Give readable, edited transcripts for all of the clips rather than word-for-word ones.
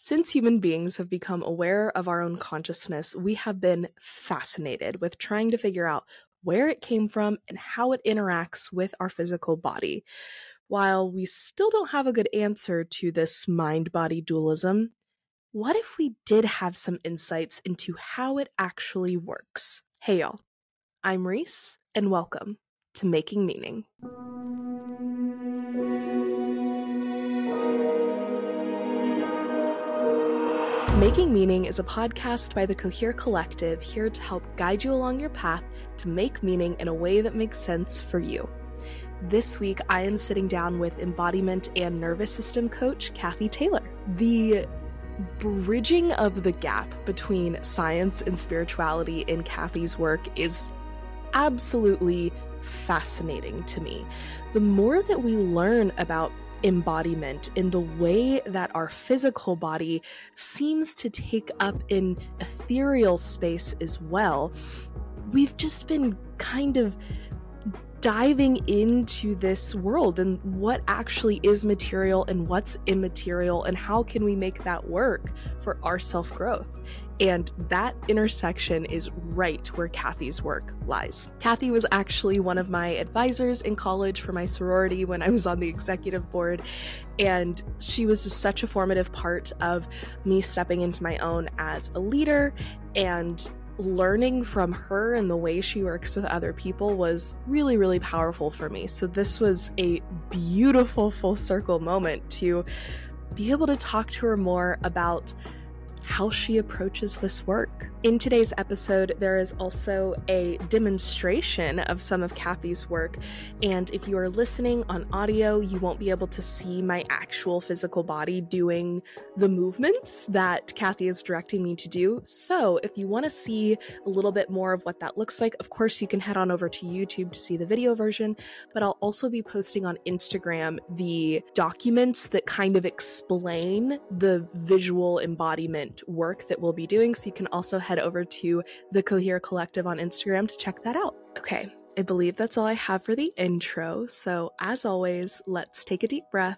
Since human beings have become aware of our own consciousness, we have been fascinated with trying to figure out where it came from and how it interacts with our physical body. While we still don't have a good answer to this mind-body dualism, what if we did have some insights into how it actually works? Hey y'all, I'm Reese, and welcome to Making Meaning. Making Meaning is a podcast by the Cohere Collective, here to help guide you along your path to make meaning in a way that makes sense for you. This week, I am sitting down with embodiment and nervous system coach Kathy Taylor. The bridging of the gap between science and spirituality in Kathy's work is absolutely fascinating to me. The more that we learn about embodiment in the way that our physical body seems to take up in ethereal space as well, we've just been kind of diving into this world and what actually is material and what's immaterial and how can we make that work for our self-growth. And that intersection is right where Kathy's work lies. Kathy was actually one of my advisors in college for my sorority when I was on the executive board, and she was just such a formative part of me stepping into my own as a leader, and learning from her and the way she works with other people was really, really powerful for me. So this was a beautiful full circle moment to be able to talk to her more about how she approaches this work. In today's episode, there is also a demonstration of some of Kathy's work, and if you are listening on audio, you won't be able to see my actual physical body doing the movements that Kathy is directing me to do. So if you want to see a little bit more of what that looks like, of course you can head on over to YouTube to see the video version, but I'll also be posting on Instagram the documents that kind of explain the visual embodiment work that we'll be doing, so you can also head over to the Cohere Collective on Instagram to check that out. Okay, I believe that's all I have for the intro, so as always, let's take a deep breath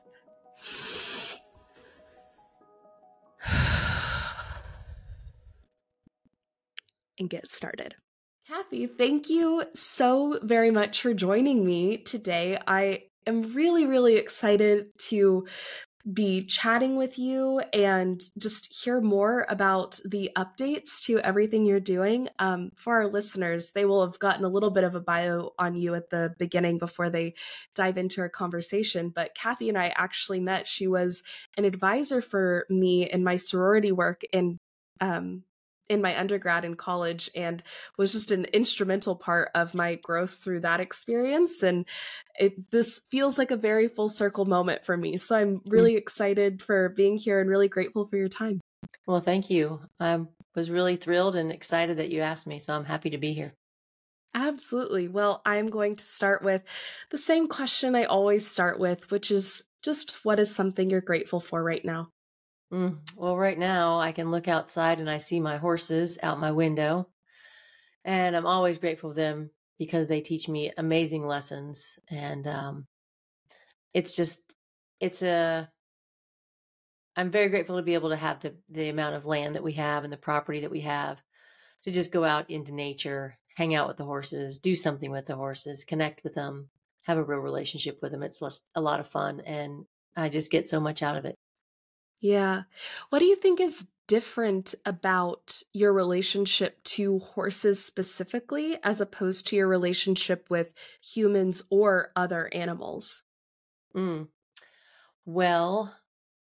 and get started. Kathy, thank you so very much for joining me today. I am really, really excited to be chatting with you and just hear more about the updates to everything you're doing. For our listeners, they will have gotten a little bit of a bio on you at the beginning before they dive into our conversation. But Kathy and I actually met. She was an advisor for me in my sorority work in my undergrad in college, and was just an instrumental part of my growth through that experience. And this feels like a very full circle moment for me. So I'm really excited for being here and really grateful for your time. Well, thank you. I was really thrilled and excited that you asked me, so I'm happy to be here. Absolutely. Well, I'm going to start with the same question I always start with, which is just what is something you're grateful for right now? Well, right now I can look outside and I see my horses out my window, and I'm always grateful for them because they teach me amazing lessons. And I'm very grateful to be able to have the amount of land that we have and the property that we have to just go out into nature, hang out with the horses, do something with the horses, connect with them, have a real relationship with them. It's just a lot of fun, and I just get so much out of it. Yeah. What do you think is different about your relationship to horses specifically, as opposed to your relationship with humans or other animals? Mm. Well,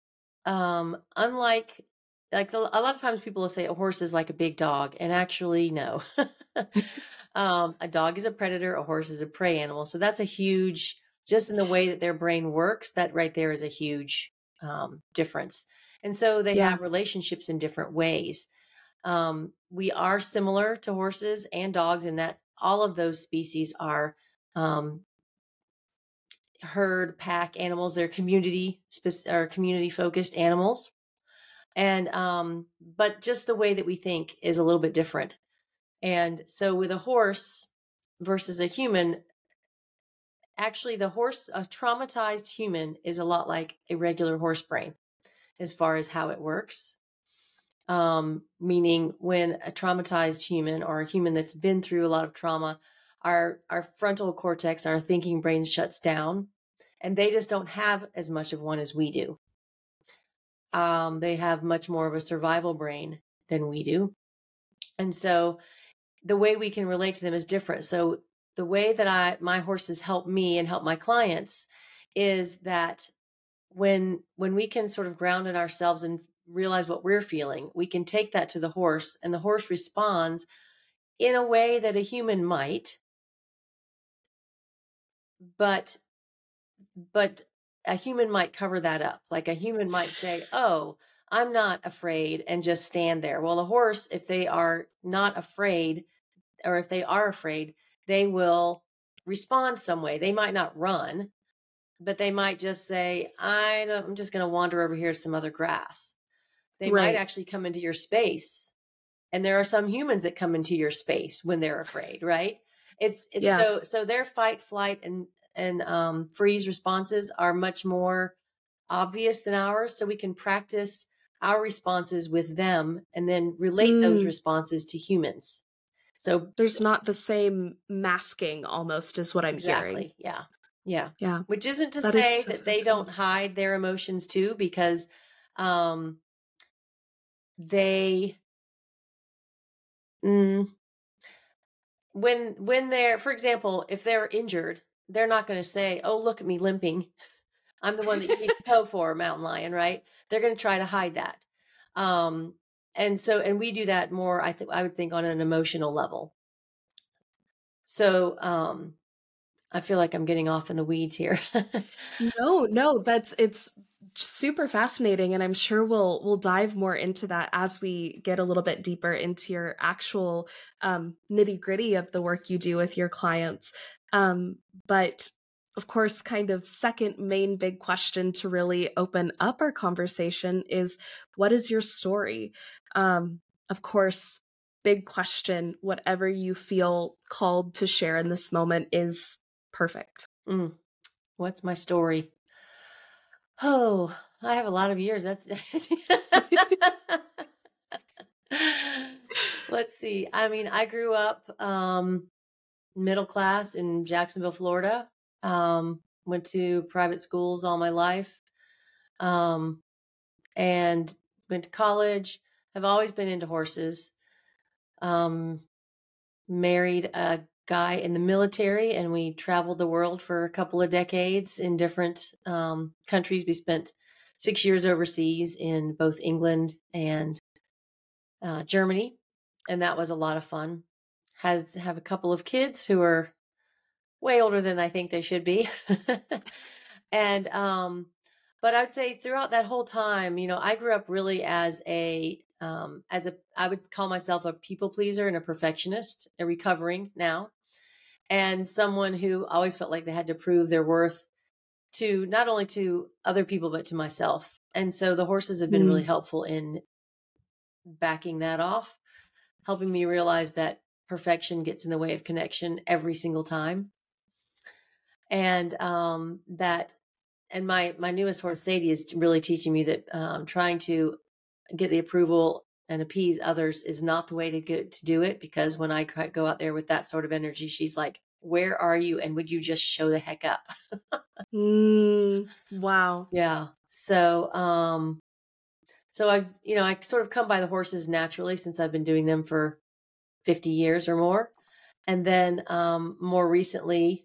unlike a lot of times people will say a horse is like a big dog, and actually no. A dog is a predator, a horse is a prey animal. So that's a huge, just in the way that their brain works, that right there is a huge difference. And so they Yeah. have relationships in different ways. We are similar to horses and dogs in that all of those species are um, herd pack animals. They're community focused animals. And but just the way that we think is a little bit different. And so with a horse versus a human, actually a traumatized human is a lot like a regular horse brain. as far as how it works. Meaning when a traumatized human or a human that's been through a lot of trauma, our frontal cortex, our thinking brain shuts down, and they just don't have as much of one as we do. They have much more of a survival brain than we do. And so the way we can relate to them is different. So the way that my horses help me and help my clients is that when we can sort of ground in ourselves and realize what we're feeling, we can take that to the horse, and the horse responds in a way that a human might, but a human might cover that up. Like a human might say, "Oh, I'm not afraid," and just stand there. Well, a horse, if they are not afraid, or if they are afraid, they will respond some way. They might not run, but they might just say, I'm just going to wander over here to some other grass. They might Right. actually come into your space. And there are some humans that come into your space when they're afraid, right? It's Yeah. so their fight, flight, and freeze responses are much more obvious than ours. So we can practice our responses with them and then relate those responses to humans. So There's not the same masking almost is what I'm hearing. exactly, yeah, yeah. Yeah. Which isn't to That is say so that they don't fascinating. hide their emotions too, because um, they mm, when they're, for example, if they're injured, they're not going to say, "Oh, look at me limping. I'm the one that you need to tow for, mountain lion," right? They're going to try to hide that. Um, and we do that more, I would think, on an emotional level. So I feel like I'm getting off in the weeds here. No, it's super fascinating, and I'm sure we'll dive more into that as we get a little bit deeper into your actual nitty-gritty of the work you do with your clients. But of course, kind of second main big question to really open up our conversation is, what is your story? Of course, big question, whatever you feel called to share in this moment is perfect. Mm, what's my story? Oh, I have a lot of years. That's let's see. I mean, I grew up middle class in Jacksonville, Florida. Went to private schools all my life. Um, and went to college. I've always been into horses. Um, Married a guy in the military, and we traveled the world for a couple of decades in different countries. We spent 6 years overseas in both England and Germany, and that was a lot of fun. Have a couple of kids who are way older than I think they should be. And but I would say throughout that whole time, I grew up really as I would call myself a people pleaser and a perfectionist, a recovering now, and someone who always felt like they had to prove their worth to not only to other people but to myself. And so the horses have been really Mm. helpful in backing that off, helping me realize that perfection gets in the way of connection every single time. And my newest horse, Sadie, is really teaching me that trying to get the approval and appease others is not the way to do it, because when I go out there with that sort of energy, she's like, "Where are you? And would you just show the heck up?" Wow. Yeah. So I sort of come by the horses naturally since I've been doing them for 50 years or more. And then more recently,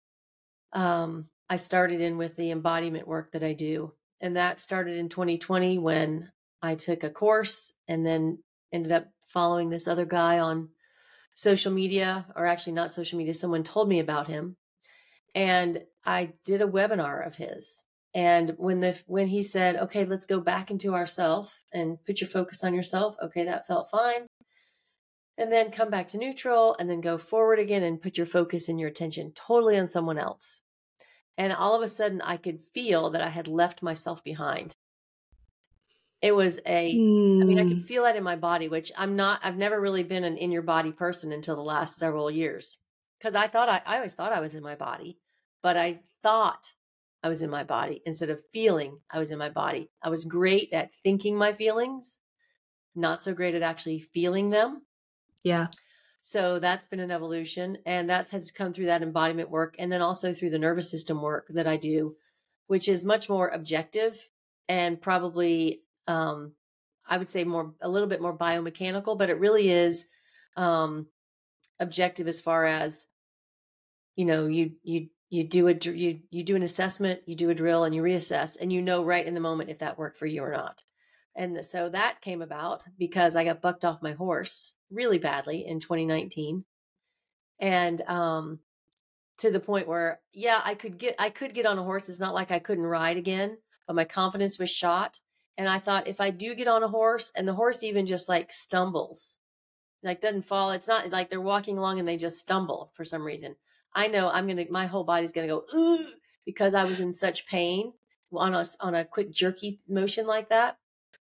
I started in with the embodiment work that I do. And that started in 2020 when I took a course and then ended up following this other guy on social media, or actually not social media. Someone told me about him, and I did a webinar of his. And when he said, "Okay, let's go back into ourself and put your focus on yourself." Okay, that felt fine. And then come back to neutral and then go forward again and put your focus and your attention totally on someone else. And all of a sudden I could feel that I had left myself behind. It was I could Mm. feel that in my body, which I've never really been an in your body person until the last several years. Cause I always thought I was in my body, but I thought I was in my body. Instead of feeling, I was in my body. I was great at thinking my feelings, not so great at actually feeling them. Yeah. So that's been an evolution, and that has come through that embodiment work, and then also through the nervous system work that I do, which is much more objective and probably, I would say a little bit more biomechanical, but it really is um, objective as far as, you do you do an assessment, you do a drill, and you reassess, and you know right in the moment if that worked for you or not. And so that came about because I got bucked off my horse really badly in 2019. And to the point where, yeah, I could get on a horse. It's not like I couldn't ride again, but my confidence was shot. And I thought, if I do get on a horse and the horse even just like stumbles, like doesn't fall, it's not like they're walking along and they just stumble for some reason, I know my whole body's gonna go, "Ugh," because I was in such pain on a quick jerky motion like that.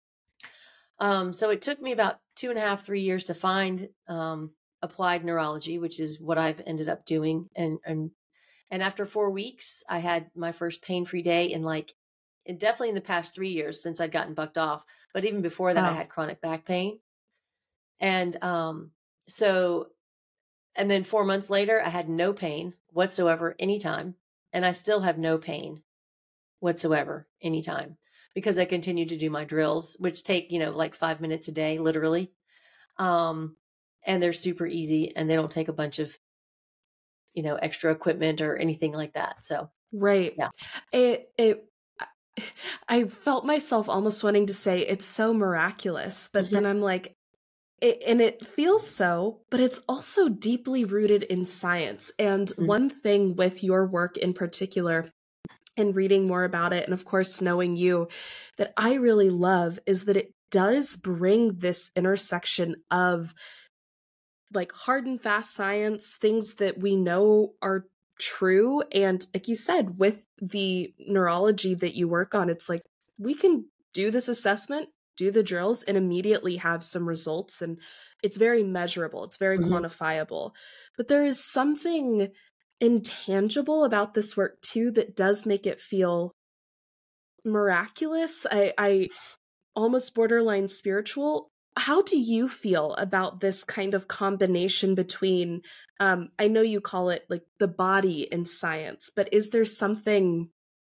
So it took me about 2.5, 3 years to find applied neurology, which is what I've ended up doing. And after 4 weeks, I had my first pain-free day definitely in the past 3 years since I'd gotten bucked off. But even before that, I Wow. had chronic back pain. And so, and then 4 months later, I had no pain whatsoever anytime. And I still have no pain whatsoever anytime because I continue to do my drills, which take, like 5 minutes a day, literally. Um, and they're super easy and they don't take a bunch of, extra equipment or anything like that. So, Right. yeah. It I felt myself almost wanting to say it's so miraculous, but then I'm like, and it feels so, but it's also deeply rooted in science. And Mhm. one thing with your work in particular, and reading more about it, and of course, knowing you, that I really love is that it does bring this intersection of like hard and fast science, things that we know are true. And like you said, with the neurology that you work on, it's like we can do this assessment, do the drills, and immediately have some results. And it's very measurable, it's very Mhm. quantifiable. But there is something intangible about this work too that does make it feel miraculous. I almost borderline spiritual. How do you feel about this kind of combination between, I know you call it like the body and science, but is there something,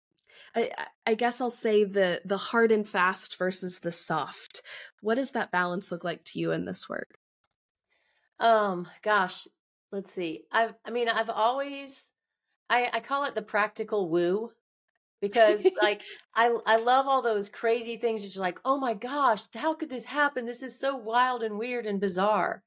I guess I'll say the hard and fast versus the soft. What does that balance look like to you in this work? Gosh, let's see. I've always, I call it the practical woo because like, I love all those crazy things that you're like, oh my gosh, how could this happen? This is so wild and weird and bizarre.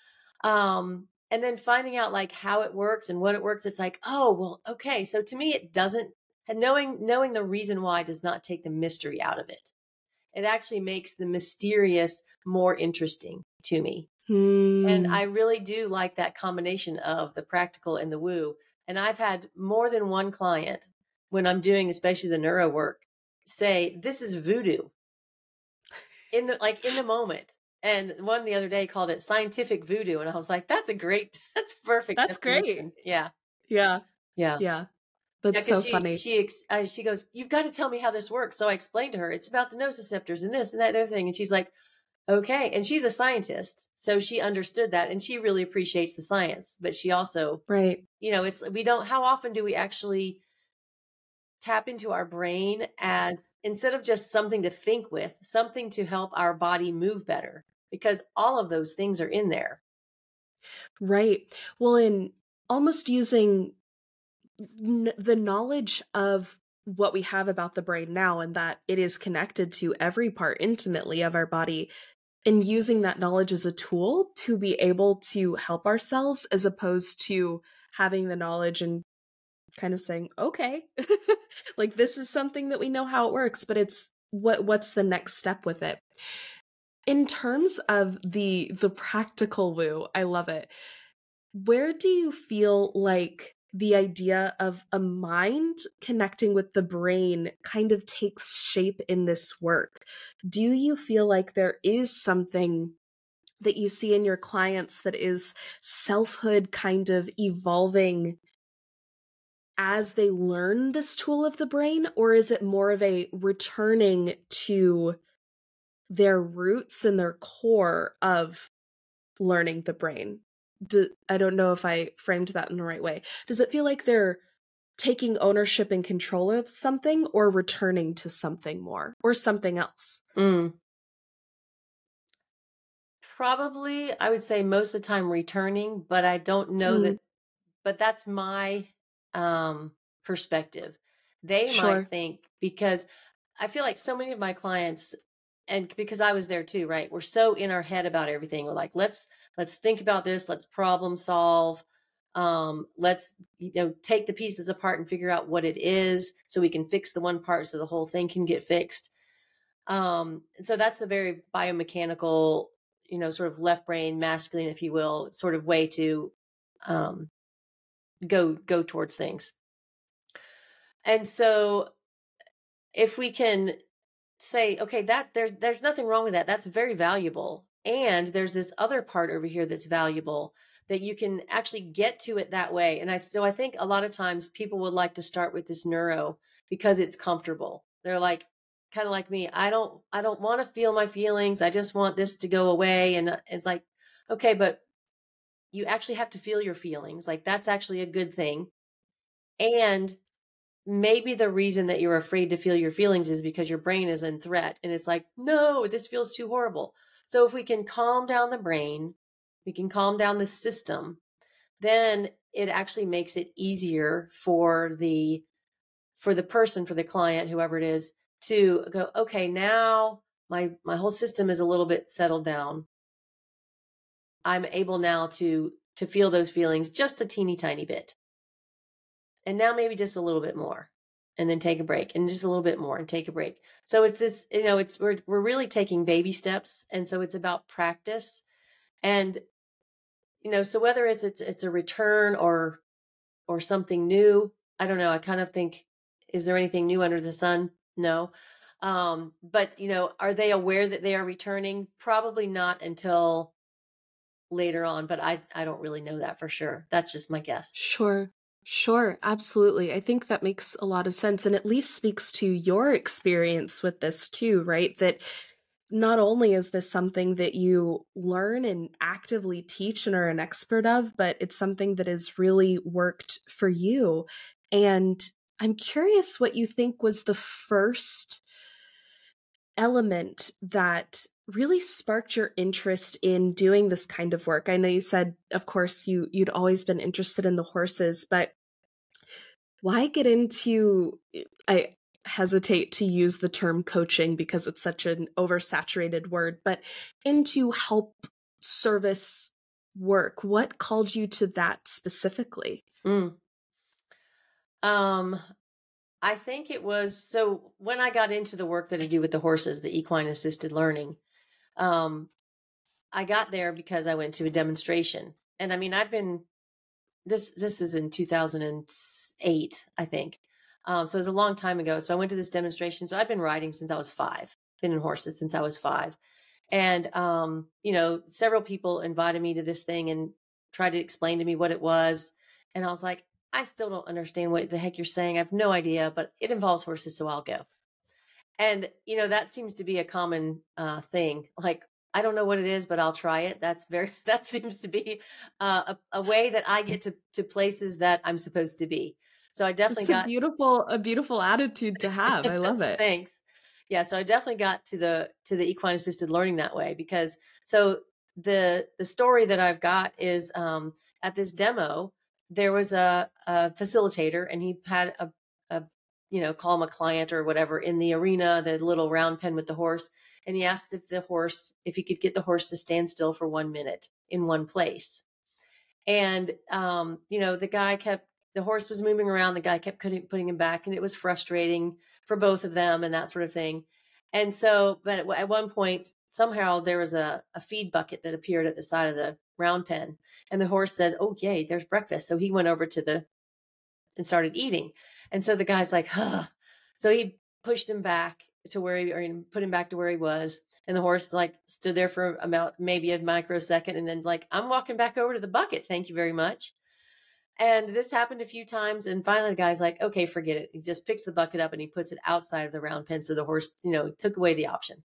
And then finding out like how it works and what it works, it's like, oh, well, okay. So to me, it doesn't, and knowing the reason why does not take the mystery out of it. It actually makes the mysterious more interesting to me. And Hmm. I really do like that combination of the practical and the woo. And I've had more than one client when I'm doing, especially the neuro work, say, this is voodoo in the moment. And one the other day called it scientific voodoo. And I was like, that's a great, that's a perfect That's great. definition. Yeah. Yeah. Yeah. Yeah. Yeah, That's because so she funny. she she goes, "You've got to tell me how this works." So I explained to her, it's about the nociceptors and this and that other thing, and she's like, "Okay." And she's a scientist, so she understood that, and she really appreciates the science. But she also, Right. it's we don't. How often do we actually tap into our brain as instead of just something to think with, something to help our body move better? Because all of those things are in there. Right. Well, in almost using the knowledge of what we have about the brain now and that it is connected to every part intimately of our body, and using that knowledge as a tool to be able to help ourselves as opposed to having the knowledge and kind of saying, okay, like this is something that we know how it works, but it's what's the next step with it. In terms of the practical woo, I love it. Where do you feel like the idea of a mind connecting with the brain kind of takes shape in this work? Do you feel like there is something that you see in your clients that is selfhood kind of evolving as they learn this tool of the brain, or is it more of a returning to their roots and their core of learning the brain? I don't know if I framed that in the right way. Does it feel like they're taking ownership and control of something, or returning to something more, or something else? Mm. Probably, I would say most of the time returning, but I don't know Mm, that, but that's my perspective. They might sure. think, because I feel like so many of my clients, and because I was there too, right? We're so in our head about everything. We're like, let's think about this, let's problem solve. Let's take the pieces apart and figure out what it is so we can fix the one part so the whole thing can get fixed. And so that's a very biomechanical, sort of left brain, masculine, if you will, sort of way to um, go towards things. And so if we can say, okay, that there's nothing wrong with that. That's very valuable. And there's this other part over here that's valuable that you can actually get to it that way. And I think a lot of times people would like to start with this neuro because it's comfortable. They're like, kind of like me. I don't want to feel my feelings. I just want this to go away. And it's like, okay, but you actually have to feel your feelings. Like that's actually a good thing. And maybe the reason that you're afraid to feel your feelings is because your brain is in threat and it's like, no, this feels too horrible. So if we can calm down the brain, we can calm down the system, then it actually makes it easier for the person, for the client, whoever it is, to go, okay, now my whole system is a little bit settled down. I'm able now to feel those feelings just a teeny tiny bit. And now maybe just a little bit more, and then take a break, and just a little bit more and take a break. So it's this, we're really taking baby steps. And so it's about practice. And, so whether it's a return or something new, I don't know. I kind of think, is there anything new under the sun? No. But are they aware that they are returning? Probably not until later on, but I don't really know that for sure. That's just my guess. Sure. Sure, absolutely. I think that makes a lot of sense and at least speaks to your experience with this too, right? That not only is this something that you learn and actively teach and are an expert of, but it's something that has really worked for you. And I'm curious what you think was the first element that really sparked your interest in doing this kind of work. I know you said, of course, you'd always been interested in the horses, but why get into, I hesitate to use the term coaching because it's such an oversaturated word, but into help service work? What called you to that specifically? Mm. Um, I think it was, so when I got into the work that I do with the horses, the equine assisted learning, um, I got there because I went to a demonstration. And I mean, this is in 2008, I think. So it was a long time ago. So I went to this demonstration. So I've been riding since I was 5, been in horses since I was 5. And, several people invited me to this thing and tried to explain to me what it was. And I was like, I still don't understand what the heck you're saying. I have no idea, but it involves horses, so I'll go. And, that seems to be a common thing. Like, I don't know what it is, but I'll try it. That seems to be a way that I get to places that I'm supposed to be. So I definitely It's a got, beautiful attitude to have. I love it. thanks. Yeah. So I definitely got to the equine assisted learning that way, because so the story that I've got is, at this demo, there was a facilitator, and he had a call him a client or whatever, in the arena, the little round pen with the horse. And he asked if he could get the horse to stand still for 1 minute in one place. And, the horse was moving around. The guy kept putting him back, and it was frustrating for both of them and that sort of thing. And so, but at one point, somehow there was a feed bucket that appeared at the side of the round pen, and the horse said, "Oh, yay, there's breakfast." So he went over and started eating. And so the guy's like, huh. So he pushed him back to put him back to where he was. And the horse like stood there for about maybe a microsecond, and then like, "I'm walking back over to the bucket. Thank you very much." And this happened a few times. And finally the guy's like, okay, forget it. He just picks the bucket up and he puts it outside of the round pen. So the horse, took away the option.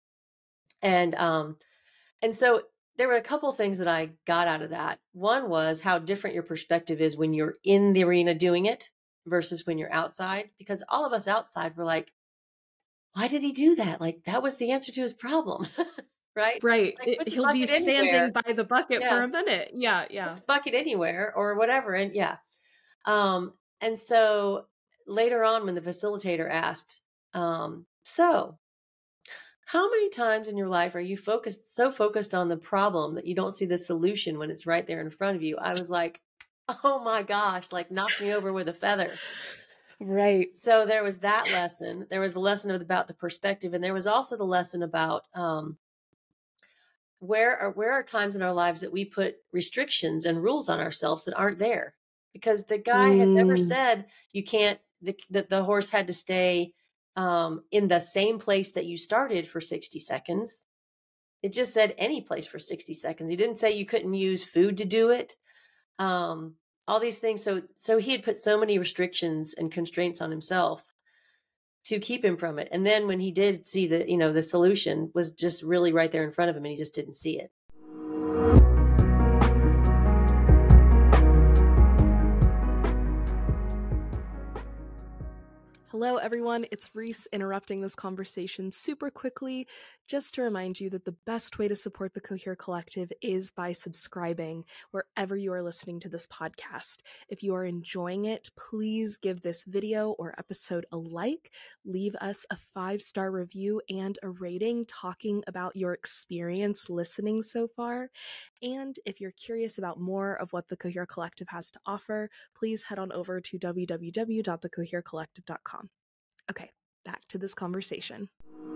And so there were a couple things that I got out of that. One was how different your perspective is when you're in the arena doing it versus when you're outside, because all of us outside were like, why did he do that? Like, that was the answer to his problem, right? Right. Like, put the He'll be bucket anywhere. standing by the bucket for a Yes. minute. Yeah. Put Yeah. the bucket anywhere or whatever. And and so later on when the facilitator asked, so how many times in your life are you so focused on the problem that you don't see the solution when it's right there in front of you? I was like, oh my gosh, like knocked me over with a feather. Right. So there was that lesson. There was the lesson about the perspective. And there was also the lesson about where are times in our lives that we put restrictions and rules on ourselves that aren't there. Because the guy had never said you can't, that the horse had to stay in the same place that you started for 60 seconds. It just said any place for 60 seconds. He didn't say you couldn't use food to do it. All these things. So he had put so many restrictions and constraints on himself to keep him from it. And then when he did see the solution was just really right there in front of him and he just didn't see it. Hello, everyone. It's Reese interrupting this conversation super quickly just to remind you that the best way to support the Cohere Collective is by subscribing wherever you are listening to this podcast. If you are enjoying it, please give this video or episode a like, leave us a 5-star review and a rating talking about your experience listening so far. And if you're curious about more of what the Cohere Collective has to offer, please head on over to www.thecoherecollective.com. Okay, back to this conversation.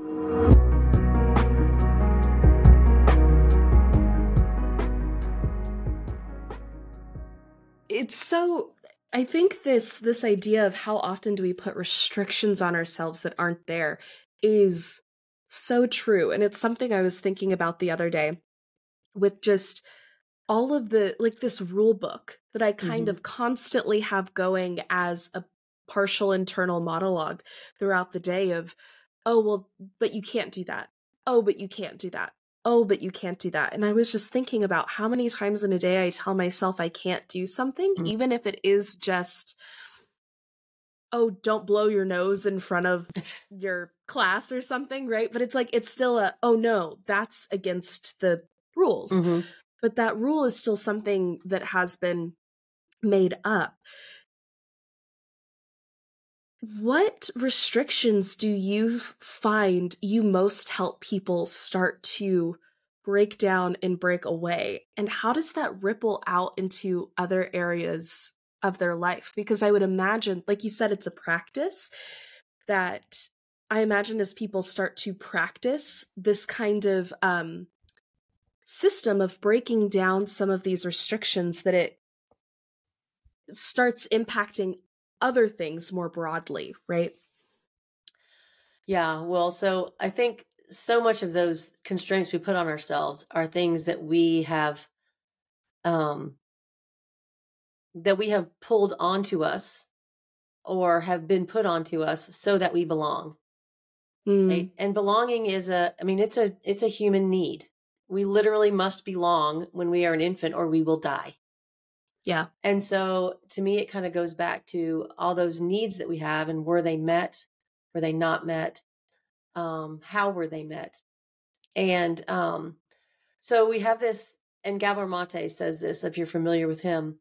I think this idea of how often do we put restrictions on ourselves that aren't there is so true. And it's something I was thinking about the other day with just all of this rule book that I kind of constantly have going as a partial internal monologue throughout the day of, oh, well, but you can't do that. Oh, but you can't do that. Oh, but you can't do that. And I was just thinking about how many times in a day I tell myself I can't do something, even if it is just, oh, don't blow your nose in front of your class or something, right? But it's like, it's still oh no, that's against the rules. But that rule is still something that has been made up. What restrictions do you find you most help people start to break down and break away? And how does that ripple out into other areas of their life? Because I would imagine, like you said, it's a practice that I imagine as people start to practice this kind of system of breaking down some of these restrictions, that it starts impacting other things more broadly, right? Yeah, well, so I think so much of those constraints we put on ourselves are things that we have pulled onto us or have been put onto us so that we belong. Right? And belonging is it's a human need. We literally must belong when we are an infant or we will die. Yeah. And so to me, it kind of goes back to all those needs that we have and were they met? Were they not met? How were they met? And so we have this, and Gabor Mate says this, if you're familiar with him.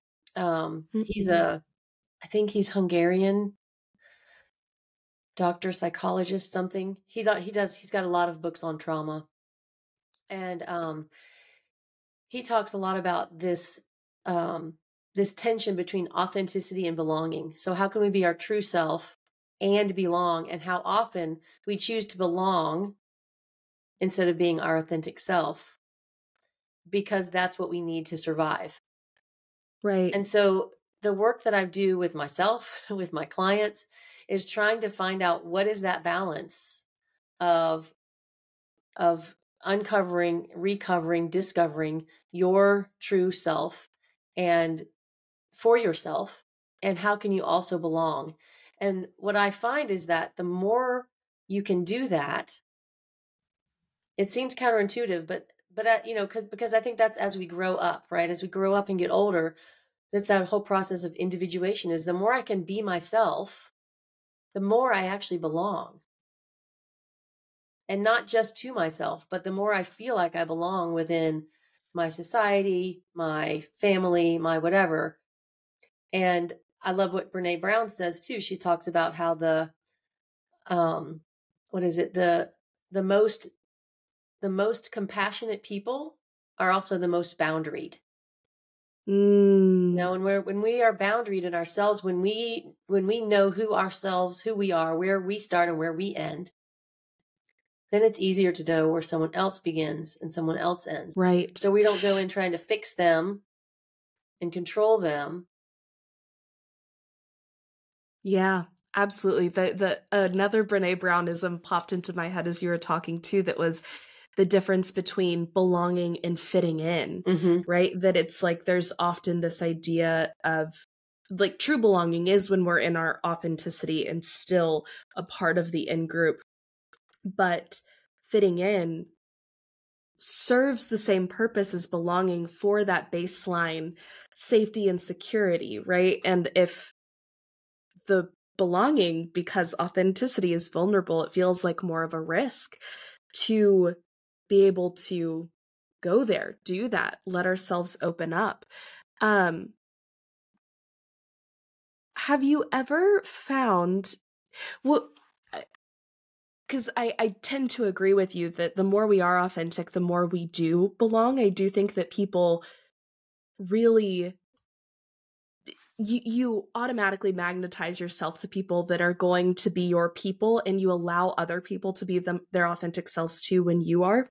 I think he's Hungarian doctor, psychologist, something. He's got a lot of books on trauma. And he talks a lot about this tension between authenticity and belonging. So how can we be our true self and belong, and how often we choose to belong instead of being our authentic self, because that's what we need to survive. Right. And so the work that I do with myself, with my clients, is trying to find out what is that balance of uncovering, recovering, discovering your true self and for yourself, and how can you also belong? And what I find is that the more you can do that, it seems counterintuitive, but because I think that's as we grow up, right? As we grow up and get older, that's that whole process of individuation. Is the more I can be myself, the more I actually belong, and not just to myself, but the more I feel like I belong within my society, my family, my whatever. And I love what Brene Brown says too. She talks about how um what is it, the most the most compassionate people are also the most boundaried. Mm, When we are boundaried in ourselves, when we know who we are, where we start and where we end, then it's easier to know where someone else begins and someone else ends. right. So we don't go in trying to fix them and control them. Yeah, absolutely. The another Brene Brownism popped into my head as you were talking too, that was the difference between belonging and fitting in, Mm-hmm. right? That it's like there's often this idea of like true belonging is when we're in our authenticity and still a part of the in group. But fitting in serves the same purpose as belonging for that baseline safety and security, right? And if the belonging, because authenticity is vulnerable, it feels like more of a risk to be able to go there, do that, let ourselves open up. Um, have you ever found, well, because I tend to agree with you that the more we are authentic, the more we do belong. I do think that people really, you automatically magnetize yourself to people that are going to be your people, and you allow other people to be their authentic selves too when you are.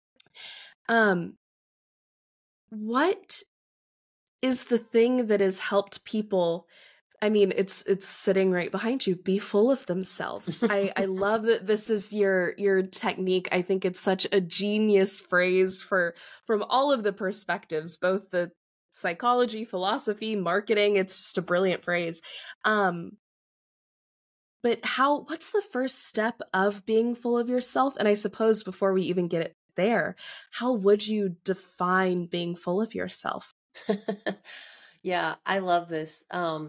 What is the thing that has helped people? I mean, it's sitting right behind you. Be full of themselves. I love that this is your technique. I think it's such a genius phrase from all of the perspectives, both the psychology, philosophy, marketing. It's just a brilliant phrase. But what's the first step of being full of yourself? And I suppose before we even get it there, how would you define being full of yourself? Yeah, I love this.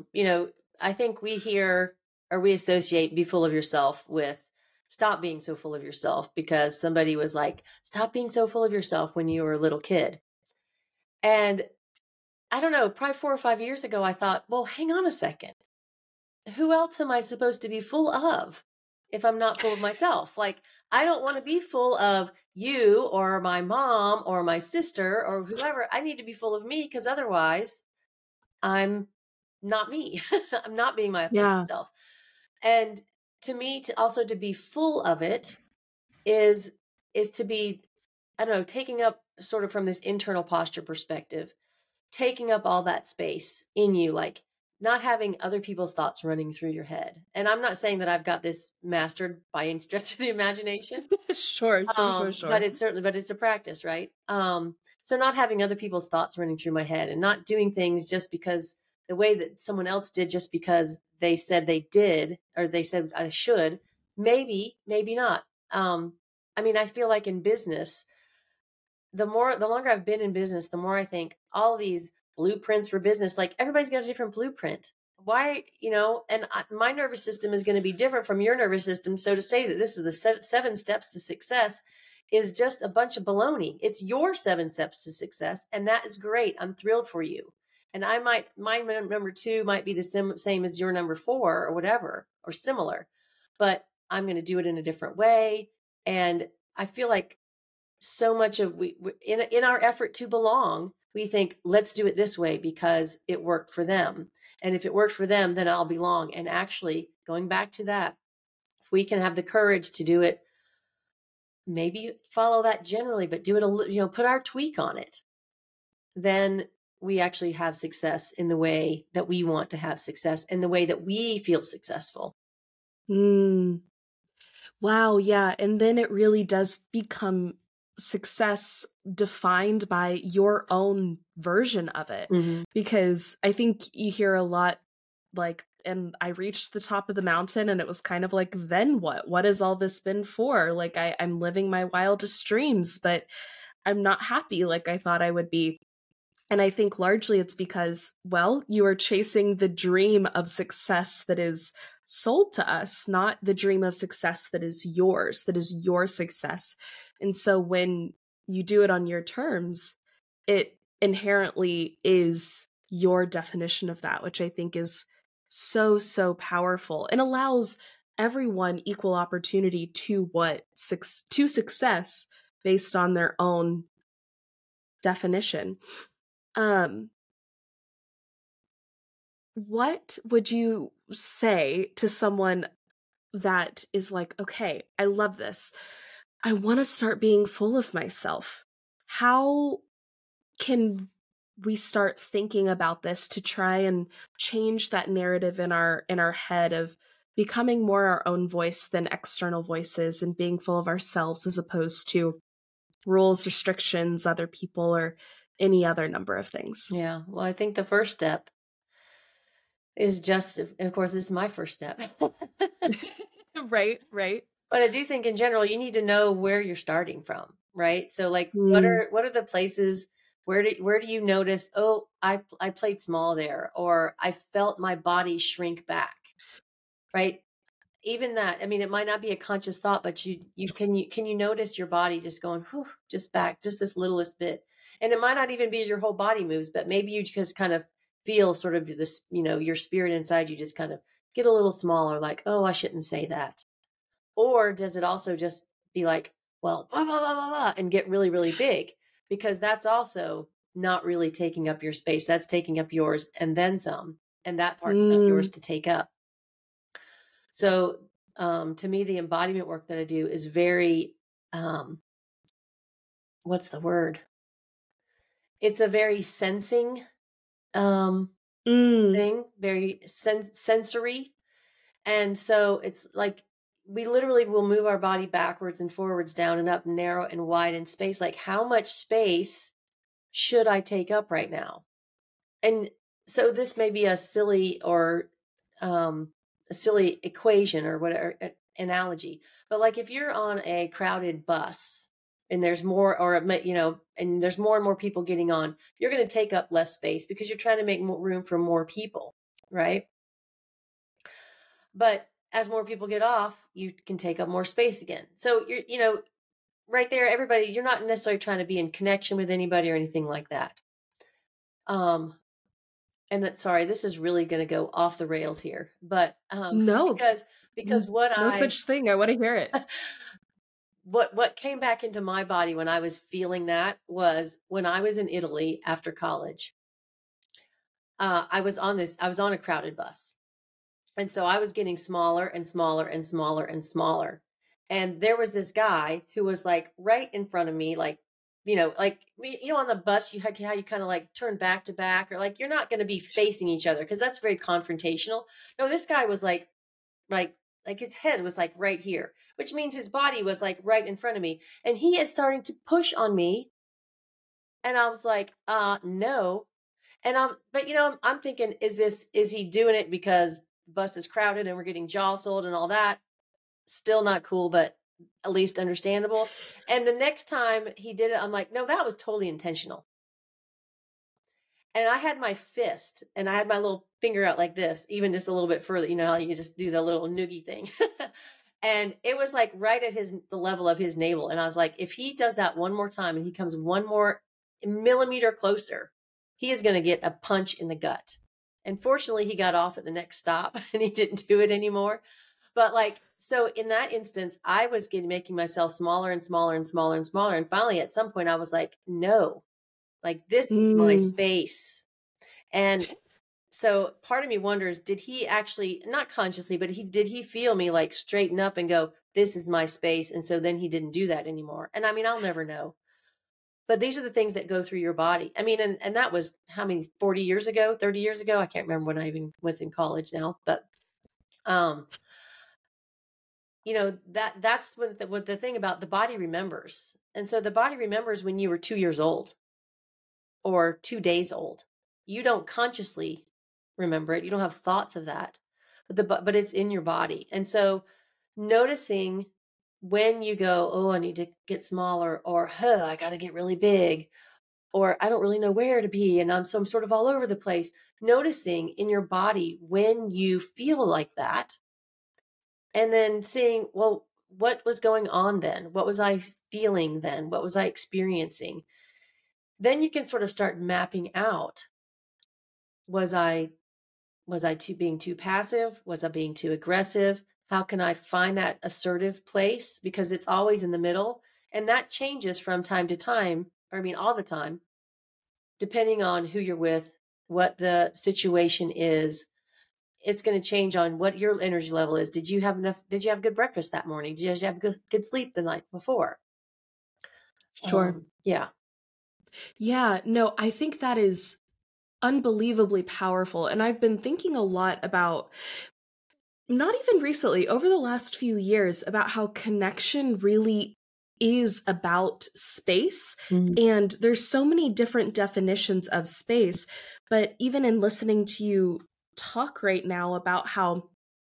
I think we hear or we associate be full of yourself with stop being so full of yourself because somebody was like, stop being so full of yourself when you were a little kid. And I don't know, probably 4 or 5 years ago, I thought, well, hang on a second. Who else am I supposed to be full of if I'm not full of myself? Like, I don't want to be full of you or my mom or my sister or whoever. I need to be full of me because otherwise I'm not me. I'm not being my authentic Yeah. self. And to me, to be full of it is to be, I don't know, taking up sort of from this internal posture perspective, taking up all that space in you, like not having other people's thoughts running through your head. And I'm not saying that I've got this mastered by any stretch of the imagination. Sure. But it's a practice, right? So not having other people's thoughts running through my head and not doing things just because the way that someone else did, just because they said they did, or they said I should, maybe not. I mean, I feel like in business, the longer I've been in business, the more I think all these blueprints for business, like everybody's got a different blueprint. Why, and my nervous system is going to be different from your nervous system. So to say that this is the 7 steps to success is just a bunch of baloney. It's your 7 steps to success. And that is great. I'm thrilled for you. And my number 2 might be the same as your number 4 or whatever, or similar, but I'm going to do it in a different way. And I feel like so much of in our effort to belong, we think, let's do it this way because it worked for them. And if it worked for them, then I'll belong. And actually, going back to that, if we can have the courage to do it, maybe follow that generally, but do it put our tweak on it, then we actually have success in the way that we want to have success, in the way that we feel successful. Mm. Wow, yeah. And then it really does become success defined by your own version of it. Mhm. Because I think you hear a lot like, and I reached the top of the mountain and it was kind of like, then what? What has all this been for? Like, I'm living my wildest dreams, but I'm not happy like I thought I would be. And I think largely it's because, well, you are chasing the dream of success that is sold to us, not the dream of success that is yours, that is your success. And so when you do it on your terms, it inherently is your definition of that, which I think is so, so powerful and allows everyone equal opportunity to to success based on their own definition. Um, what would you say to someone that is like, okay, I love this. I want to start being full of myself. How can we start thinking about this to try and change that narrative in our head of becoming more our own voice than external voices and being full of ourselves as opposed to rules, restrictions, other people, or any other number of things? Yeah. Well, I think the first step is just, and of course, this is my first step. Right, right. But I do think in general, you need to know where you're starting from, right? So like Mm, what are the places where do you notice, oh, I played small there, or I felt my body shrink back, right? Even that, I mean, it might not be a conscious thought, but you notice your body just going, whew, just back, just this littlest bit. And it might not even be your whole body moves, but maybe you just kind of feel sort of this, your spirit inside you just kind of get a little smaller, like, oh, I shouldn't say that. Or does it also just be like, well, blah, blah, blah, blah, blah, and get really, really big? Because that's also not really taking up your space. That's taking up yours and then some. And that part's not yours mm, to take up. So to me, the embodiment work that I do is very, um, what's the word? It's a very sensing um, mm, thing, very sensory. And so it's like we literally will move our body backwards and forwards, down and up, narrow and wide in space. Like, how much space should I take up right now? And so this may be a silly or a silly equation or whatever analogy, but like if you're on a crowded bus and there's more, or and there's more and more people getting on, you're going to take up less space because you're trying to make more room for more people, right? But as more people get off, you can take up more space again. So you're right there, everybody, you're not necessarily trying to be in connection with anybody or anything like that. Um, and that, sorry, this is really going to go off the rails here, but no, because what no I such thing. I want to hear it. what came back into my body when I was feeling that was when I was in Italy after college. I was on a crowded bus. And so I was getting smaller and smaller and smaller and smaller. And there was this guy who was like right in front of me, like, on the bus, you had how you kind of like turn back to back, or like you're not going to be facing each other because that's very confrontational. No, this guy was like, like his head was like right here, which means his body was like right in front of me. And he is starting to push on me. And I was like, no. And I'm thinking, is he doing it because the bus is crowded and we're getting jostled and all that? Still not cool, but at least understandable. And the next time he did it, I'm like, no, that was totally intentional. And I had my fist and I had my little finger out like this, even just a little bit further, how you just do the little noogie thing. And it was like right at the level of his navel. And I was like, if he does that one more time and he comes one more millimeter closer, he is going to get a punch in the gut. And fortunately, he got off at the next stop and he didn't do it anymore. But like, so in that instance, I was making myself smaller and smaller and smaller and smaller. And finally, at some point, I was like, no, like this is my Mm, space. And so part of me wonders, did he actually, not consciously, but did he feel me like straighten up and go, this is my space? And so then he didn't do that anymore. And I mean, I'll never know. But these are the things that go through your body. I mean, and that was how many, 40 years ago, 30 years ago? I can't remember when I even was in college now, but, that's what the thing about the body remembers. And so the body remembers when you were 2 years old or 2 days old. You don't consciously remember it. You don't have thoughts of that, but it's in your body. And so noticing when you go, oh, I need to get smaller, or I got to get really big, or I don't really know where to be, and I'm sort of all over the place. Noticing in your body when you feel like that, and then seeing, well, what was going on then? What was I feeling then? What was I experiencing? Then you can sort of start mapping out, was I being too passive? Was I being too aggressive? How can I find that assertive place? Because it's always in the middle. And that changes from time to time, or I mean, all the time, depending on who you're with, what the situation is. It's going to change on what your energy level is. Did you have good breakfast that morning? Did you have good sleep the night before? Sure. Yeah. Yeah. No, I think that is unbelievably powerful. And I've been thinking a lot about, not even recently, over the last few years, about how connection really is about space. Mhm. And there's so many different definitions of space. But even in listening to you talk right now about how,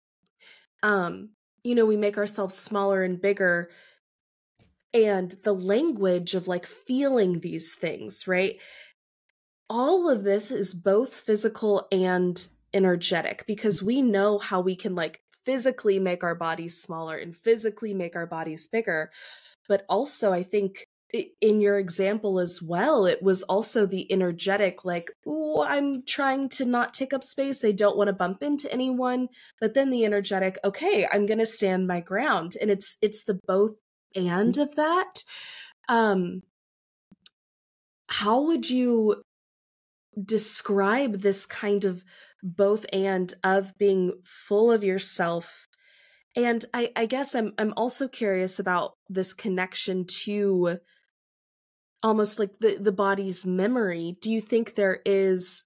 we make ourselves smaller and bigger, and the language of like feeling these things, right? All of this is both physical and energetic, because we know how we can like physically make our bodies smaller and physically make our bodies bigger. But also, I think in your example as well, it was also the energetic, like, oh, I'm trying to not take up space. I don't want to bump into anyone. But then the energetic, okay, I'm going to stand my ground. And it's the both and of that. How would you describe this kind of both and of being full of yourself? And I guess I'm also curious about this connection to almost like the body's memory. Do you think there is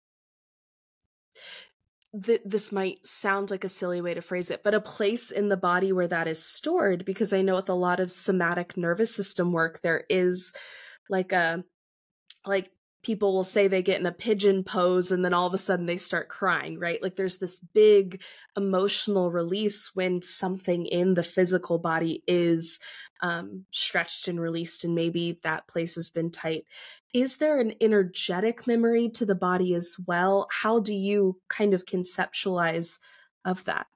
this might sound like a silly way to phrase it, but a place in the body where that is stored? Because I know with a lot of somatic nervous system work, there is like people will say they get in a pigeon pose and then all of a sudden they start crying, right? Like there's this big emotional release when something in the physical body is stretched and released, and maybe that place has been tight. Is there an energetic memory to the body as well? How do you kind of conceptualize of that?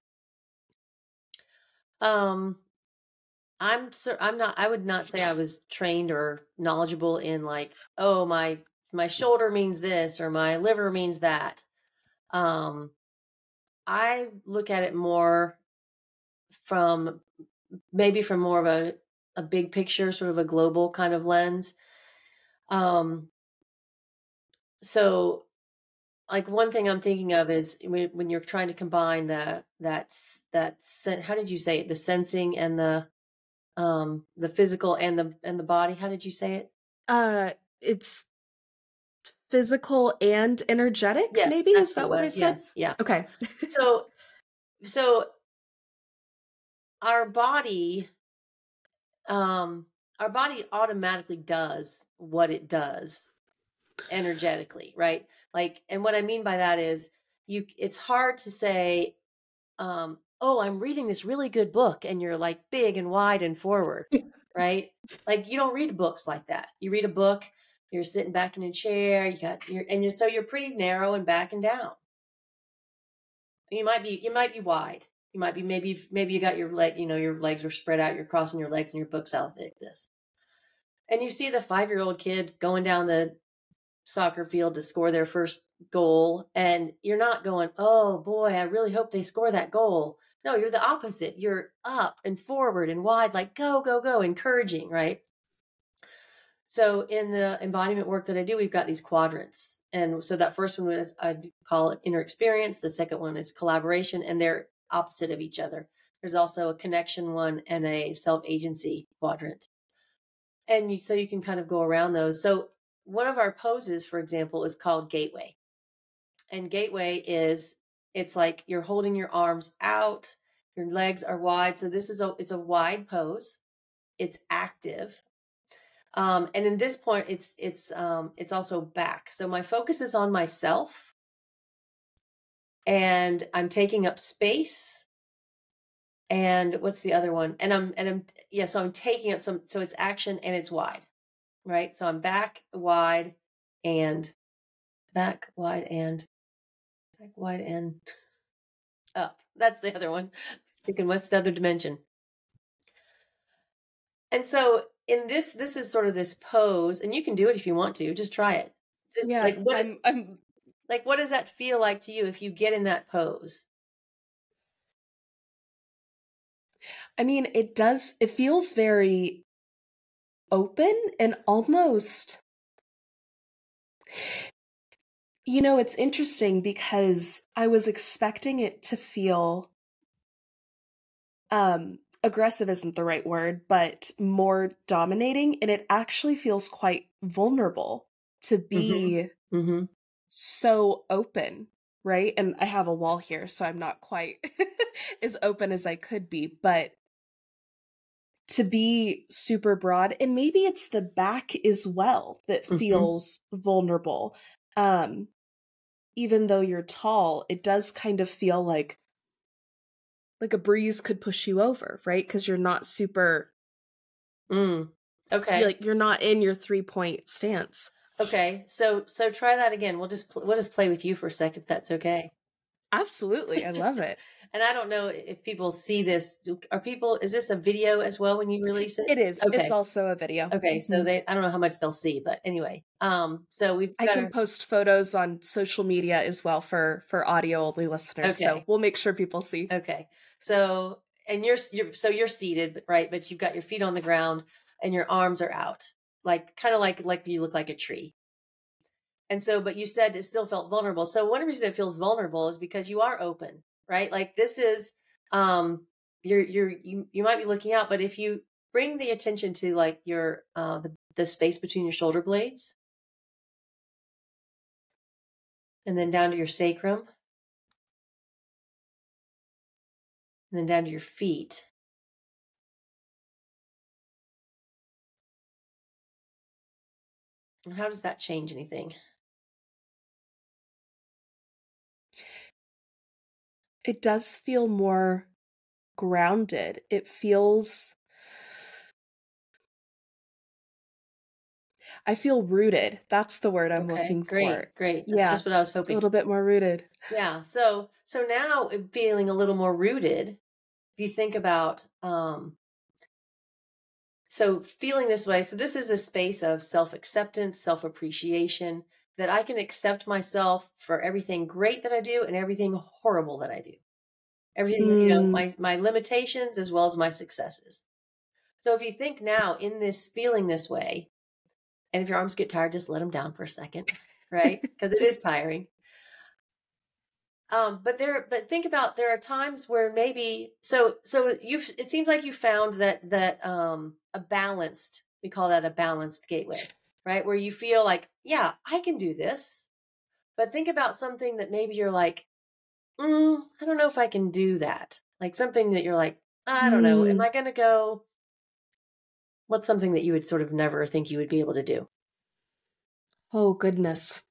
I would not say I was trained or knowledgeable in like, oh, my shoulder means this or my liver means that. I look at it more from more of a big picture, sort of a global kind of lens. So like one thing I'm thinking of is when you're trying to combine how did you say it? The sensing and the physical and the body. How did you say it? It's physical and energetic, Yes, maybe? that's Is that what I it was. said? Yes, yeah. Okay. So our body, our body automatically does what it does energetically, right? Like, and what I mean by that is it's hard to say, oh, I'm reading this really good book, and you're like big and wide and forward, right? Like you don't read books like that. You read a book, you're sitting back in a chair, so you're pretty narrow and back and down. You might be wide. You might be maybe you got your your legs are spread out, you're crossing your legs and your book's out like this. And you see the 5-year-old kid going down the soccer field to score their first goal, and you're not going, oh boy, I really hope they score that goal. No, you're the opposite. You're up and forward and wide, like go, go, go, encouraging, right? So in the embodiment work that I do, we've got these quadrants. And so that first one is, I call it inner experience. The second one is collaboration, and they're opposite of each other. There's also a connection one and a self-agency quadrant. And so you can kind of go around those. So one of our poses, for example, is called gateway. And gateway it's like you're holding your arms out, your legs are wide. So it's a wide pose. It's active. And in this point, it's also back. So my focus is on myself, and I'm taking up space. And what's the other one? So I'm taking up some. So it's action and it's wide, right? So I'm back, wide, and back, wide, and back, wide, and up. That's the other one. Thinking, what's the other dimension? And so in this is sort of this pose, and you can do it if you want to. Just try it. Yeah, Like what? I'm Like what does that feel like to you if you get in that pose? I mean, it feels very open and almost, it's interesting because I was expecting it to feel, aggressive isn't the right word, but more dominating, and it actually feels quite vulnerable to be Mm-hmm. so open, right? And I have a wall here, so I'm not quite as open as I could be, but to be super broad, and maybe it's the back as well that feels vulnerable. Even though you're tall, it does kind of feel like a breeze could push you over, right? Because you're not super Okay. you're not in your 3-point stance. Okay. So try that again. We'll just play with you for a sec if that's okay. Absolutely. I love it. And I don't know if people see this. Is this a video as well when you release it? It is. Okay. It's also a video. Okay. So I don't know how much they'll see, but anyway. So I can post photos on social media as well for audio only listeners. Okay. So we'll make sure people see. Okay. So, and you're seated, right? But you've got your feet on the ground and your arms are out, kind of like you look like a tree. And so, but you said it still felt vulnerable. So one reason it feels vulnerable is because you are open, right? Like this is, you might be looking out, but if you bring the attention to like your, the space between your shoulder blades and then down to your sacrum and then down to your feet. And how does that change anything? It does feel more grounded. It feels, I feel rooted. That's the word I'm looking for. Great. That's just what I was hoping. A little bit more rooted. Yeah. So now feeling a little more rooted, if you think about, so feeling this way, so this is a space of self-acceptance, self-appreciation, that I can accept myself for everything great that I do and everything horrible that I do. Everything, my limitations as well as my successes. So if you think now in this, feeling this way, and if your arms get tired, just let them down for a second, right? Because it is tiring. But think about, there are times where maybe, it seems like you found that a balanced, we call that a balanced gateway, right? Where you feel like, yeah, I can do this. But think about something that maybe you're like, I don't know if I can do that. Like something that you're like, I don't know. Am I going to go? What's something that you would sort of never think you would be able to do? Oh, goodness.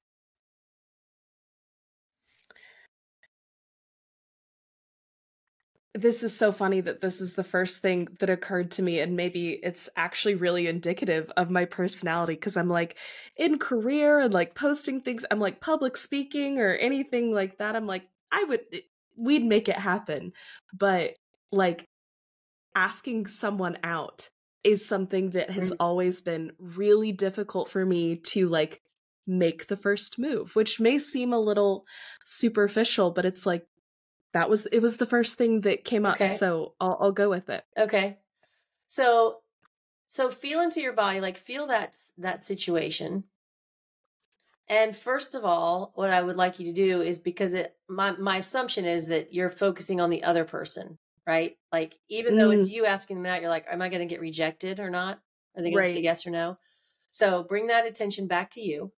This is so funny that this is the first thing that occurred to me, and maybe it's actually really indicative of my personality, because I'm like in career and like posting things, I'm like public speaking or anything like that. I'm like, we'd make it happen. But like asking someone out is something that has always been really difficult for me to like make the first move, which may seem a little superficial, but it's like, it was the first thing that came up, so I'll go with it. Okay. So feel into your body, like feel that situation. And first of all, what I would like you to do is, because my assumption is that you're focusing on the other person, right? Like even though it's you asking them out, you're like, am I going to get rejected or not? Are they going to say yes or no? So bring that attention back to you.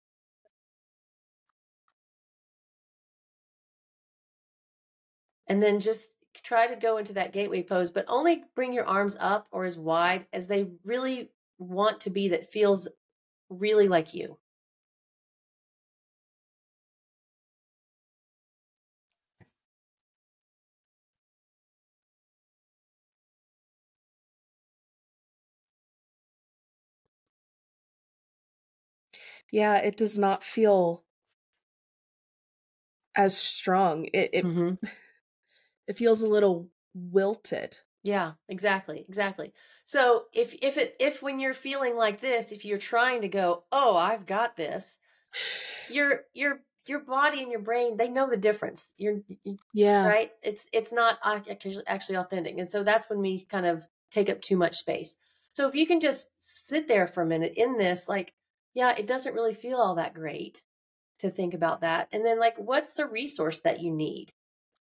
And then just try to go into that gateway pose, but only bring your arms up or as wide as they really want to be that feels really like you? Yeah, it does not feel as strong. Mm-hmm. It feels a little wilted. Yeah, exactly. So if when you're feeling like this, if you're trying to go, oh, I've got this, your body and your brain, they know the difference. Yeah. Right. It's not actually authentic, and so that's when we kind of take up too much space. So if you can just sit there for a minute in this, like, yeah, it doesn't really feel all that great to think about that, and then like, what's the resource that you need?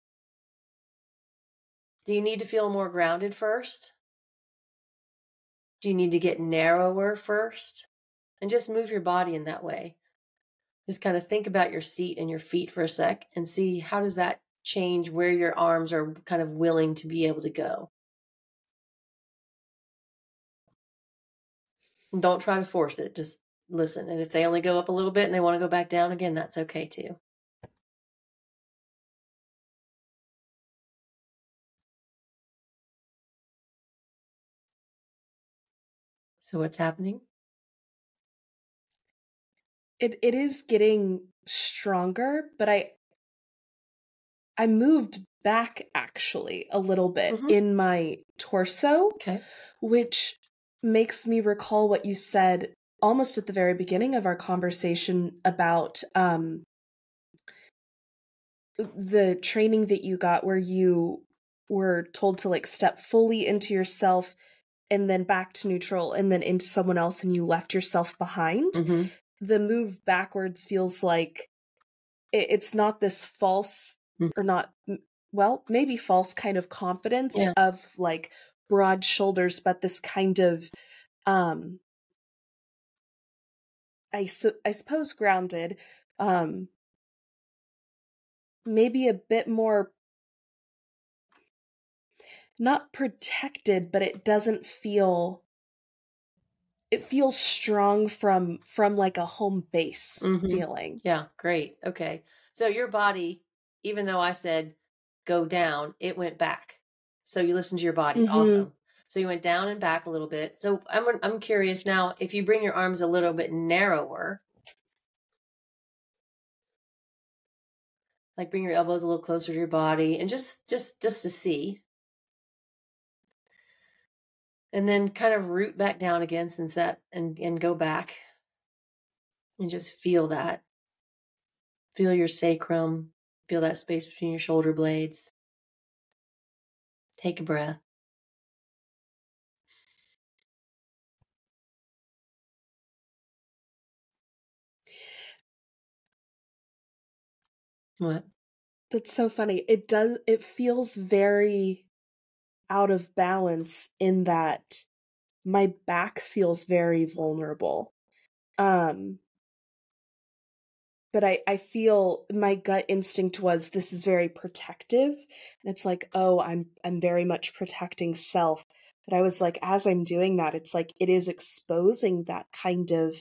Do you need to feel more grounded first? Do you need to get narrower first? And just move your body in that way. Just kind of think about your seat and your feet for a sec and see how does that change where your arms are kind of willing to be able to go. And don't try to force it. Just listen. And if they only go up a little bit and they want to go back down again, that's okay too. So what's happening? It is getting stronger, but I moved back actually a little bit Mm-hmm. in my torso, Okay. which makes me recall what you said almost at the very beginning of our conversation about the training that you got where you were told to like step fully into yourself and then back to neutral and then into someone else and you left yourself behind. Mm-hmm. The move backwards feels like it's not this false or not, well, maybe false kind of confidence Yeah. of like broad shoulders, but this kind of I suppose grounded, maybe a bit more not protected, but it doesn't feel, it feels strong from like a home base Mm-hmm. feeling. Yeah. Great. Okay. So your body, even though I said go down, it went back. So you listen to your body. Mm-hmm. Awesome. So you went down and back a little bit. So I'm curious now, if you bring your arms a little bit narrower, like bring your elbows a little closer to your body and just to see. And then kind of root back down again since that and go back and just feel that. Feel your sacrum, feel that space between your shoulder blades. Take a breath. What? That's so funny. It feels very out of balance in that my back feels very vulnerable. But I feel my gut instinct was this is very protective. And it's like, oh, I'm very much protecting self. But I was like, as I'm doing that, it's like it is exposing that kind of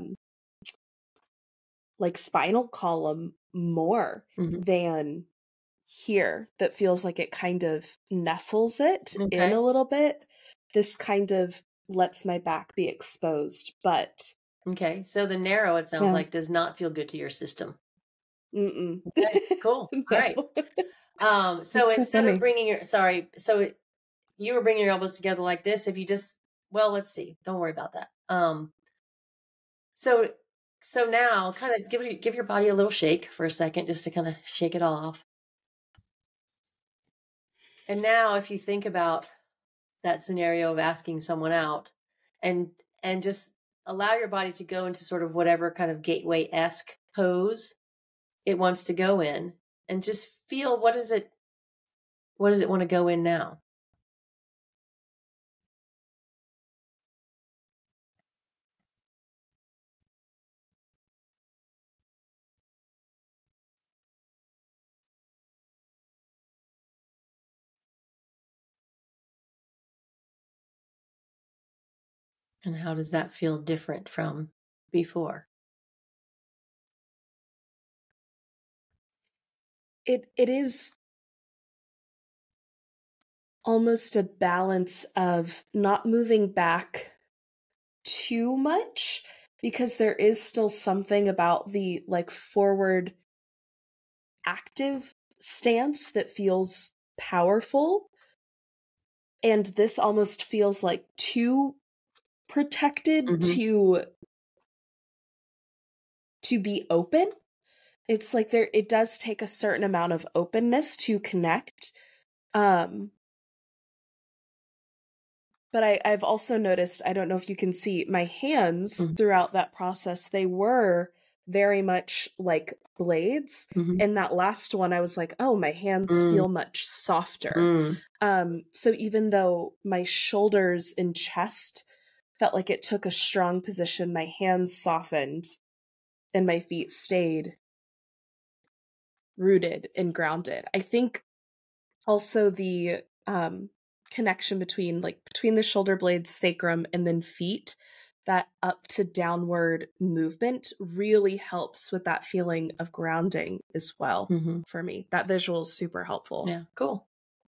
like spinal column more Mm-hmm. than here, that feels like it kind of nestles it in Okay. a little bit. This kind of lets my back be exposed, but Okay. So the narrow, it sounds yeah. like, does not feel good to your system. Mm-mm. Okay. Cool. All right. No. So That's so instead of funny. bringing your, sorry, so you were bringing your elbows together like this. If you just, well, let's see. Don't worry about that. So, so now kind of give your body a little shake for a second, just to kind of shake it off. And now if you think about that scenario of asking someone out and, and just allow your body to go into sort of whatever kind of gateway-esque pose it wants to go in, and just feel what does it want to go in now? And how does that feel different from before? It is almost a balance of not moving back too much, because there is still something about the like forward active stance that feels powerful, and this almost feels like too protected to be open. It's like it does take a certain amount of openness to connect. But I've also noticed, I don't know if you can see, my hands throughout that process, they were very much like blades. And that last one, I was like, oh, my hands feel much softer. So even though my shoulders and chest felt like it took a strong position, my hands softened and my feet stayed rooted and grounded. I think also the connection between the shoulder blades, sacrum, and then feet, that up to downward movement really helps with that feeling of grounding as well. For me, that visual is super helpful. Yeah, cool.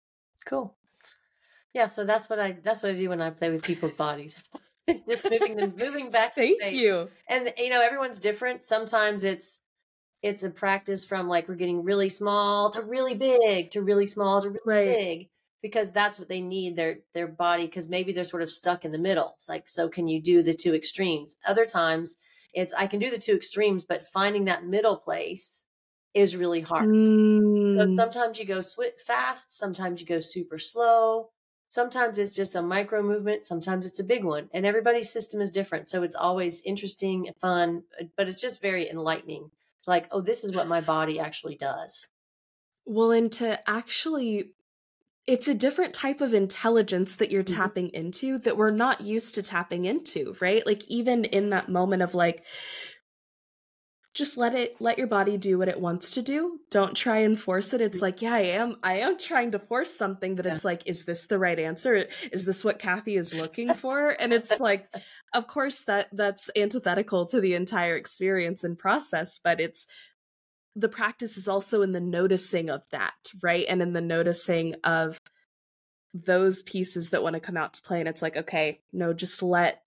Yeah, so that's what I do when I play with people's bodies. Just moving back. Thank you. And everyone's different. Sometimes it's a practice from like we're getting really small to really big to really small to really big, because that's what they need, their body, because maybe they're sort of stuck in the middle. It's like, so can you do the two extremes? Other times it's I can do the two extremes, but finding that middle place is really hard. So sometimes you go fast, sometimes you go super slow. Sometimes it's just a micro movement, sometimes it's a big one, and everybody's system is different. So it's always interesting and fun, but it's just very enlightening. It's like, oh, this is what my body actually does. Well, and to actually, it's a different type of intelligence that you're tapping into that we're not used to tapping into, right? Like even in that moment of like, just let your body do what it wants to do. Don't try and force it. It's like, yeah, I am trying to force something, but it's like, is this the right answer? Is this what Kathy is looking for? And it's like, of course that's antithetical to the entire experience and process, but the practice is also in the noticing of that, right? And in the noticing of those pieces that want to come out to play. And it's like, okay, no, just let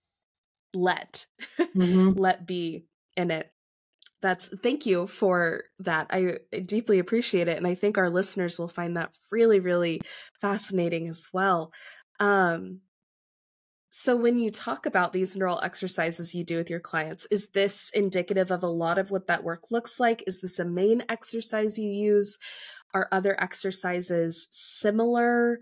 be in it. Thank you for that. I deeply appreciate it. And I think our listeners will find that really, really fascinating as well. So when you talk about these neural exercises you do with your clients, is this indicative of a lot of what that work looks like? Is this a main exercise you use? Are other exercises similar?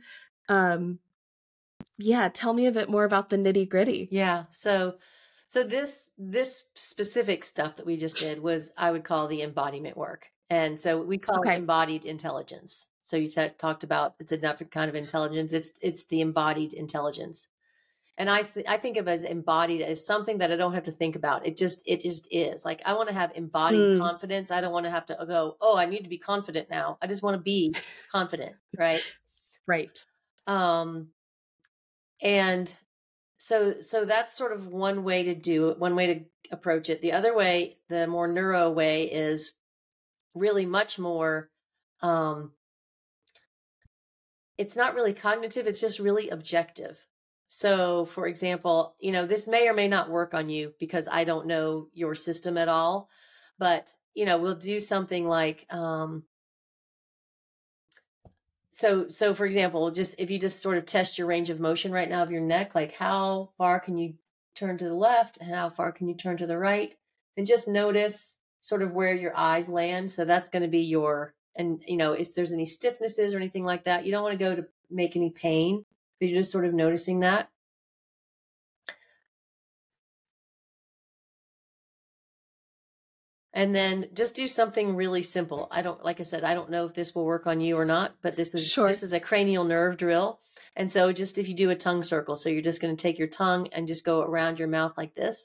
Yeah, tell me a bit more about the nitty-gritty. Yeah. So this specific stuff that we just did was, I would call the embodiment work. And so we call it embodied intelligence. So you talked about it's a different kind of intelligence. It's the embodied intelligence. And I think of it as embodied as something that I don't have to think about. It just is. Like, I want to have embodied confidence. I don't want to have to go, oh, I need to be confident now. I just want to be confident. Right. Right. And so that's sort of one way to do it, one way to approach it. The other way, the more neuro way, is really much more, it's not really cognitive. It's just really objective. So for example, this may or may not work on you because I don't know your system at all, but we'll do something like, so for example, just if you just sort of test your range of motion right now of your neck, like how far can you turn to the left and how far can you turn to the right, and just notice sort of where your eyes land. So that's going to be and if there's any stiffnesses or anything like that, you don't want to go to make any pain, but you're just sort of noticing that. And then just do something really simple. Like I said, I don't know if this will work on you or not, but this is a cranial nerve drill. And so just if you do a tongue circle, so you're just going to take your tongue and just go around your mouth like this.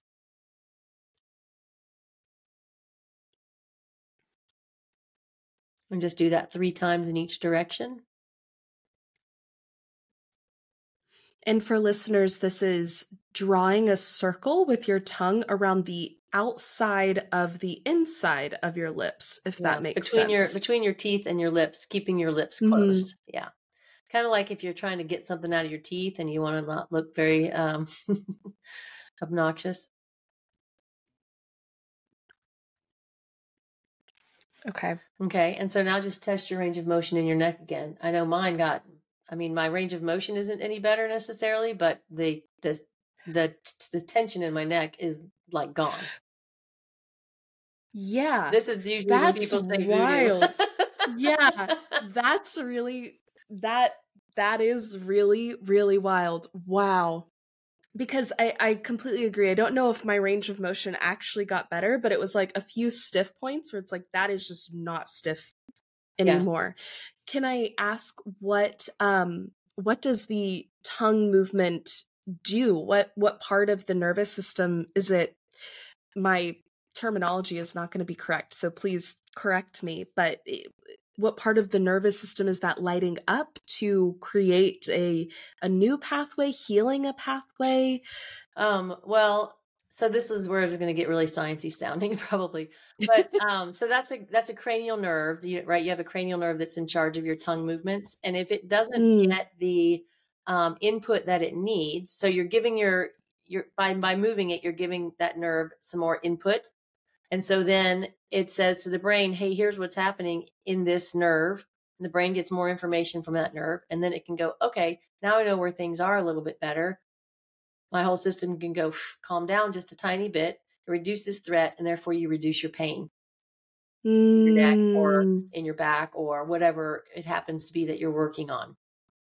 And just do that 3 times in each direction. And for listeners, this is drawing a circle with your tongue around the outside of the inside of your lips, if that makes sense. Between your teeth and your lips, keeping your lips closed. Yeah. Kind of like if you're trying to get something out of your teeth and you want to not look very obnoxious. Okay. Okay. And so now just test your range of motion in your neck again. I know my range of motion isn't any better necessarily, but the tension in my neck is like gone. Yeah. This is usually when people say wild. voodoo. Yeah. That's really, that is really, really wild. Wow. Because I completely agree. I don't know if my range of motion actually got better, but it was like a few stiff points where it's like, that is just not stiff anymore. Yeah. Can I ask what does the tongue movement do? What part of the nervous system is it? My terminology is not going to be correct, so please correct me, but what part of the nervous system is that lighting up to create a new pathway, healing a pathway? Well, so this is where it's going to get really sciencey sounding probably, but so that's a cranial nerve, right? You have a cranial nerve that's in charge of your tongue movements, and if it doesn't get the input that it needs, so you're giving your by moving it, you're giving that nerve some more input. And so then it says to the brain, hey, here's what's happening in this nerve. And the brain gets more information from that nerve. And then it can go, okay, now I know where things are a little bit better. My whole system can go, calm down just a tiny bit, reduce this threat, and therefore you reduce your pain in your neck or in your back or whatever it happens to be that you're working on.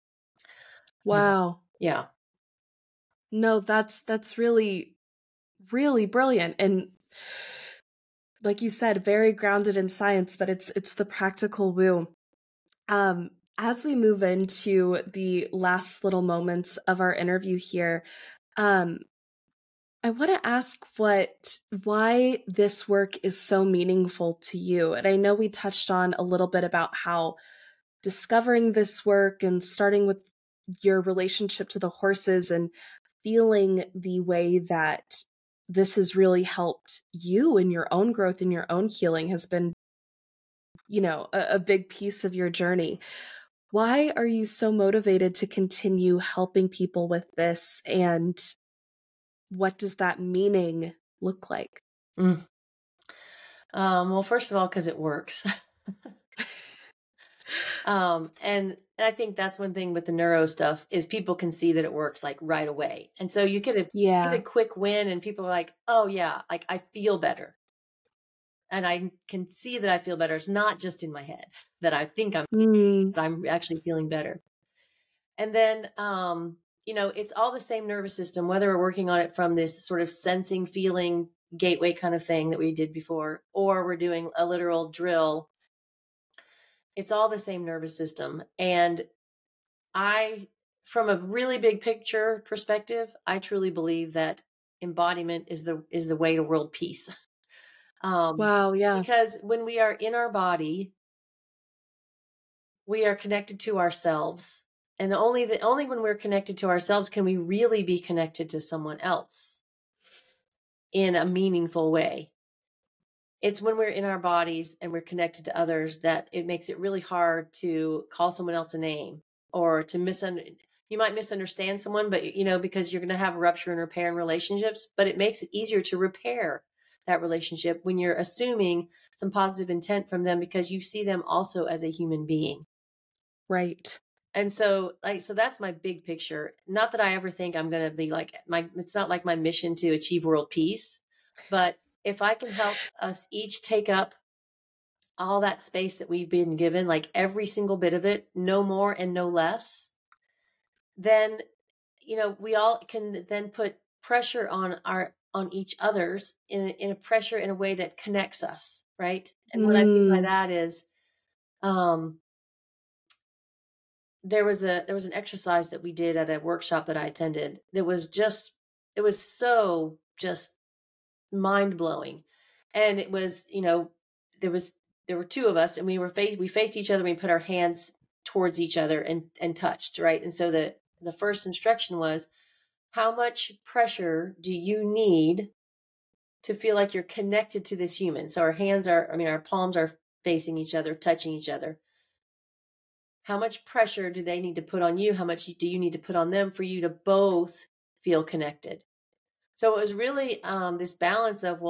Wow. Yeah. No, that's really, really brilliant. And like you said, very grounded in science, but it's the practical woo. As we move into the last little moments of our interview here, I want to ask why this work is so meaningful to you. And I know we touched on a little bit about how discovering this work and starting with your relationship to the horses and feeling the way that this has really helped you in your own growth and your own healing has been, a big piece of your journey. Why are you so motivated to continue helping people with this? And what does that meaning look like? Well, first of all, because it works. And I think that's one thing with the neuro stuff is people can see that it works like right away. And so you get a quick win and people are like, oh yeah, like I feel better. And I can see that I feel better. It's not just in my head that I think I'm actually feeling better. And then, it's all the same nervous system, whether we're working on it from this sort of sensing, feeling gateway kind of thing that we did before, or we're doing a literal drill. It's all the same nervous system. And from a really big picture perspective, I truly believe that embodiment is the way to world peace. Wow. Yeah. Because when we are in our body, we are connected to ourselves. And only when we're connected to ourselves can we really be connected to someone else in a meaningful way. It's when we're in our bodies and we're connected to others that it makes it really hard to call someone else a name or to you might misunderstand someone, but because you're going to have a rupture and repair in relationships, but it makes it easier to repair that relationship when you're assuming some positive intent from them because you see them also as a human being. Right. And so that's my big picture. Not that I ever think I'm going to be it's not like my mission to achieve world peace, but if I can help us each take up all that space that we've been given, like every single bit of it, no more and no less, then, we all can then put pressure on each other's in a pressure in a way that connects us. Right. And what I mean by that is, there was an exercise that we did at a workshop that I attended that was it was so just mind blowing. And it was, there were two of us and we faced each other and we put our hands towards each other and touched. Right. And so the first instruction was how much pressure do you need to feel like you're connected to this human? So our palms are facing each other, touching each other. How much pressure do they need to put on you? How much do you need to put on them for you to both feel connected? So it was really this balance of,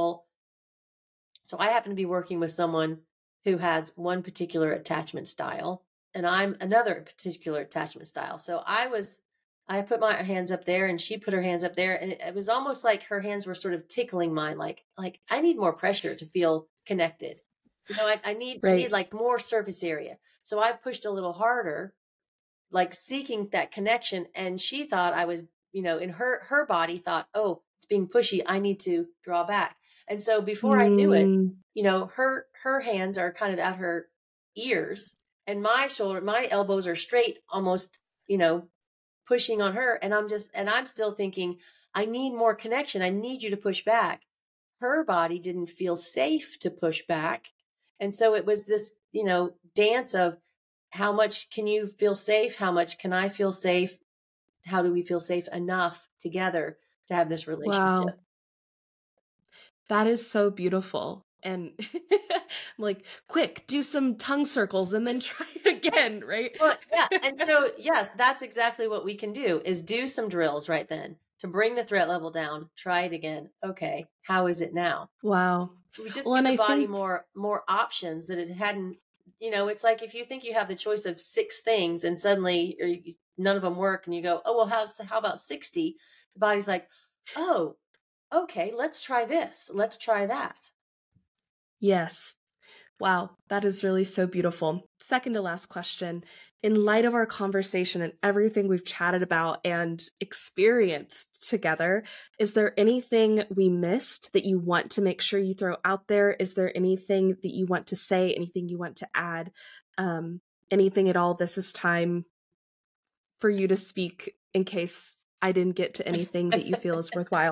so I happen to be working with someone who has one particular attachment style, and I'm another particular attachment style. So I put my hands up there and she put her hands up there, and it was almost like her hands were sort of tickling mine. Like I need more pressure to feel connected. I need like more surface area. So I pushed a little harder, like seeking that connection. And she thought I was, in her body thought, oh, it's being pushy. I need to draw back. And so before I knew it, her hands are kind of at her ears, and my elbows are straight, almost, pushing on her. And I'm still thinking, I need more connection. I need you to push back. Her body didn't feel safe to push back. And so it was this, dance of how much can you feel safe? How much can I feel safe? How do we feel safe enough together to have this relationship? Wow. That is so beautiful. And like, quick, do some tongue circles and then try again, right? Well, yeah. And so, yes, that's exactly what we can do, is do some drills right then to bring the threat level down. Try it again. Okay. How is it now? Wow. We just give the body more options that it hadn't. It's like if you think you have the choice of 6 things and suddenly none of them work, and you go, oh, well, how about 60? The body's like, oh, okay, let's try this. Let's try that. Yes. Wow, that is really so beautiful. Second to last question. In light of our conversation and everything we've chatted about and experienced together, is there anything we missed that you want to make sure you throw out there? Is there anything that you want to say, anything you want to add, anything at all? This is time for you to speak in case I didn't get to anything that you feel is worthwhile.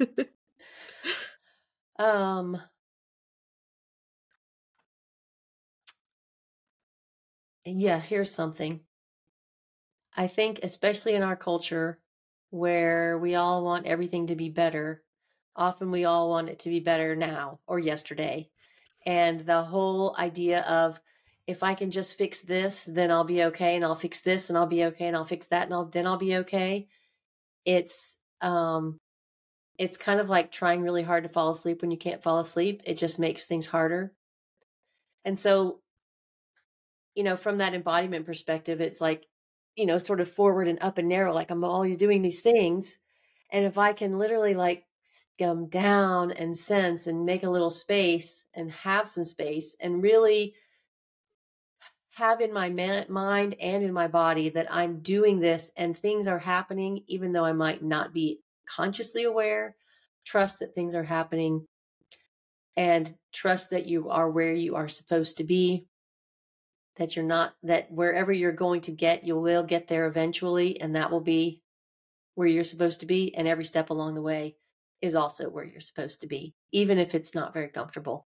Yeah, here's something. I think, especially in our culture where we all want everything to be better, often we all want it to be better now or yesterday. And the whole idea of, if I can just fix this, then I'll be okay. And I'll fix this and I'll be okay. And I'll fix that and then I'll be okay. It's kind of like trying really hard to fall asleep when you can't fall asleep. It just makes things harder. And so, from that embodiment perspective, it's like, sort of forward and up and narrow, like I'm always doing these things. And if I can literally like scum down and sense and make a little space and have some space and really have in my mind and in my body that I'm doing this and things are happening, even though I might not be consciously aware, trust that things are happening and trust that you are where you are supposed to be. That you're not, that wherever you're going to get, you will get there eventually, and that will be where you're supposed to be. And every step along the way is also where you're supposed to be, even if it's not very comfortable.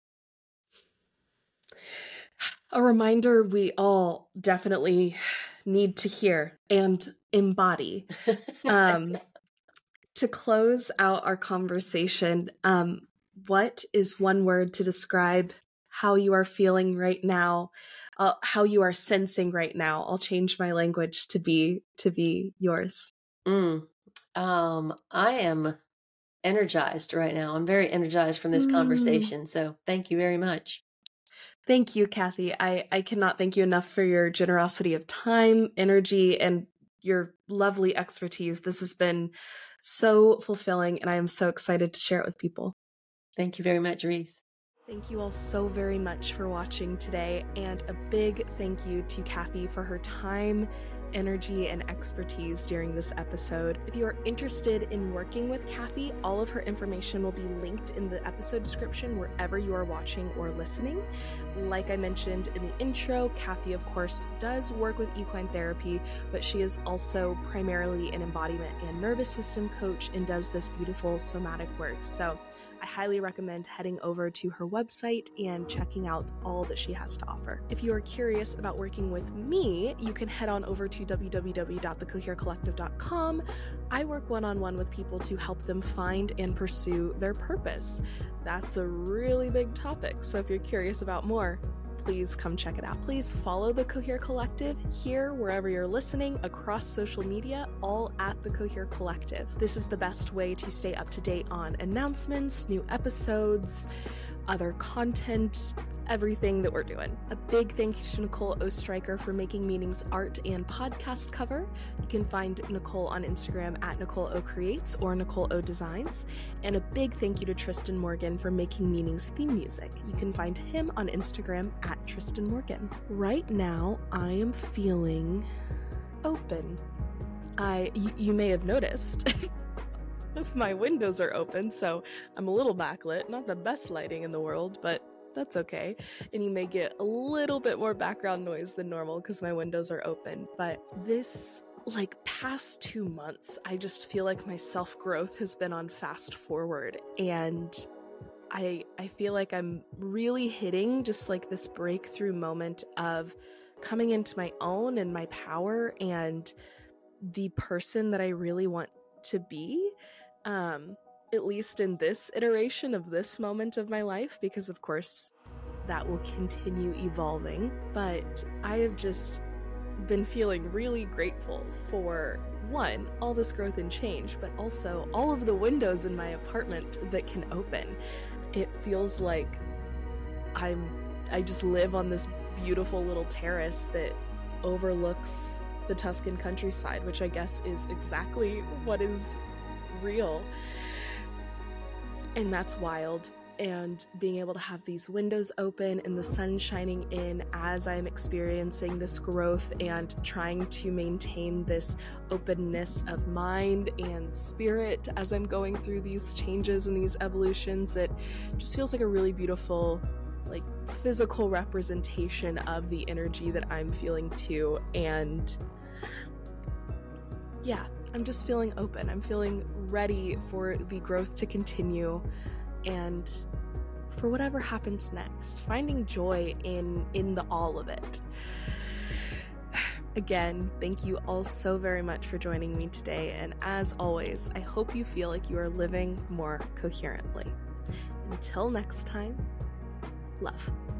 A reminder we all definitely need to hear and embody. To close out our conversation, what is one word to describe how you are feeling right now, how you are sensing right now? I'll change my language to be yours. I am energized right now. I'm very energized from this conversation. So thank you very much. Thank you, Kathy. I cannot thank you enough for your generosity of time, energy, and your lovely expertise. This has been so fulfilling, and I am so excited to share it with people. Thank you very much, Reese. Thank you all so very much for watching today, and a big thank you to Kathy for her time, energy, and expertise during this episode. If you are interested in working with Kathy, all of her information will be linked in the episode description wherever you are watching or listening. Like I mentioned in the intro, Kathy, of course, does work with equine therapy, but she is also primarily an embodiment and nervous system coach and does this beautiful somatic work. So I highly recommend heading over to her website and checking out all that she has to offer. If you are curious about working with me, you can head on over to www.thecoherecollective.com. I work one-on-one with people to help them find and pursue their purpose. That's a really big topic, so if you're curious about more, please come check it out. Please follow the Cohere Collective here, wherever you're listening, across social media, all at the Cohere Collective. This is the best way to stay up to date on announcements, new episodes, other content, everything that we're doing. A big thank you to Nicole Ostreicher for making Meaning's art and podcast cover. You can find Nicole on Instagram at Nicole O Creates or Nicole O Designs. And a big thank you to Tristan Morgan for making Meaning's theme music. You can find him on Instagram at Tristan Morgan. Right now, I am feeling open. You may have noticed my windows are open, so I'm a little backlit. Not the best lighting in the world, but that's okay. And you may get a little bit more background noise than normal because my windows are open. But this, past 2 months, I just feel like my self-growth has been on fast forward. And I feel like I'm really hitting just this breakthrough moment of coming into my own and my power and the person that I really want to be. At least in this iteration of this moment of my life, because of course that will continue evolving. But I have just been feeling really grateful for, one, all this growth and change, but also all of the windows in my apartment that can open. It feels like I just live on this beautiful little terrace that overlooks the Tuscan countryside, which I guess is exactly what is real. And that's wild. And being able to have these windows open and the sun shining in as I'm experiencing this growth and trying to maintain this openness of mind and spirit as I'm going through these changes and these evolutions, it just feels like a really beautiful, physical representation of the energy that I'm feeling too. And yeah, I'm just feeling open. I'm feeling ready for the growth to continue and for whatever happens next, finding joy in the all of it. Again, thank you all so very much for joining me today. And as always, I hope you feel like you are living more coherently. Until next time, love.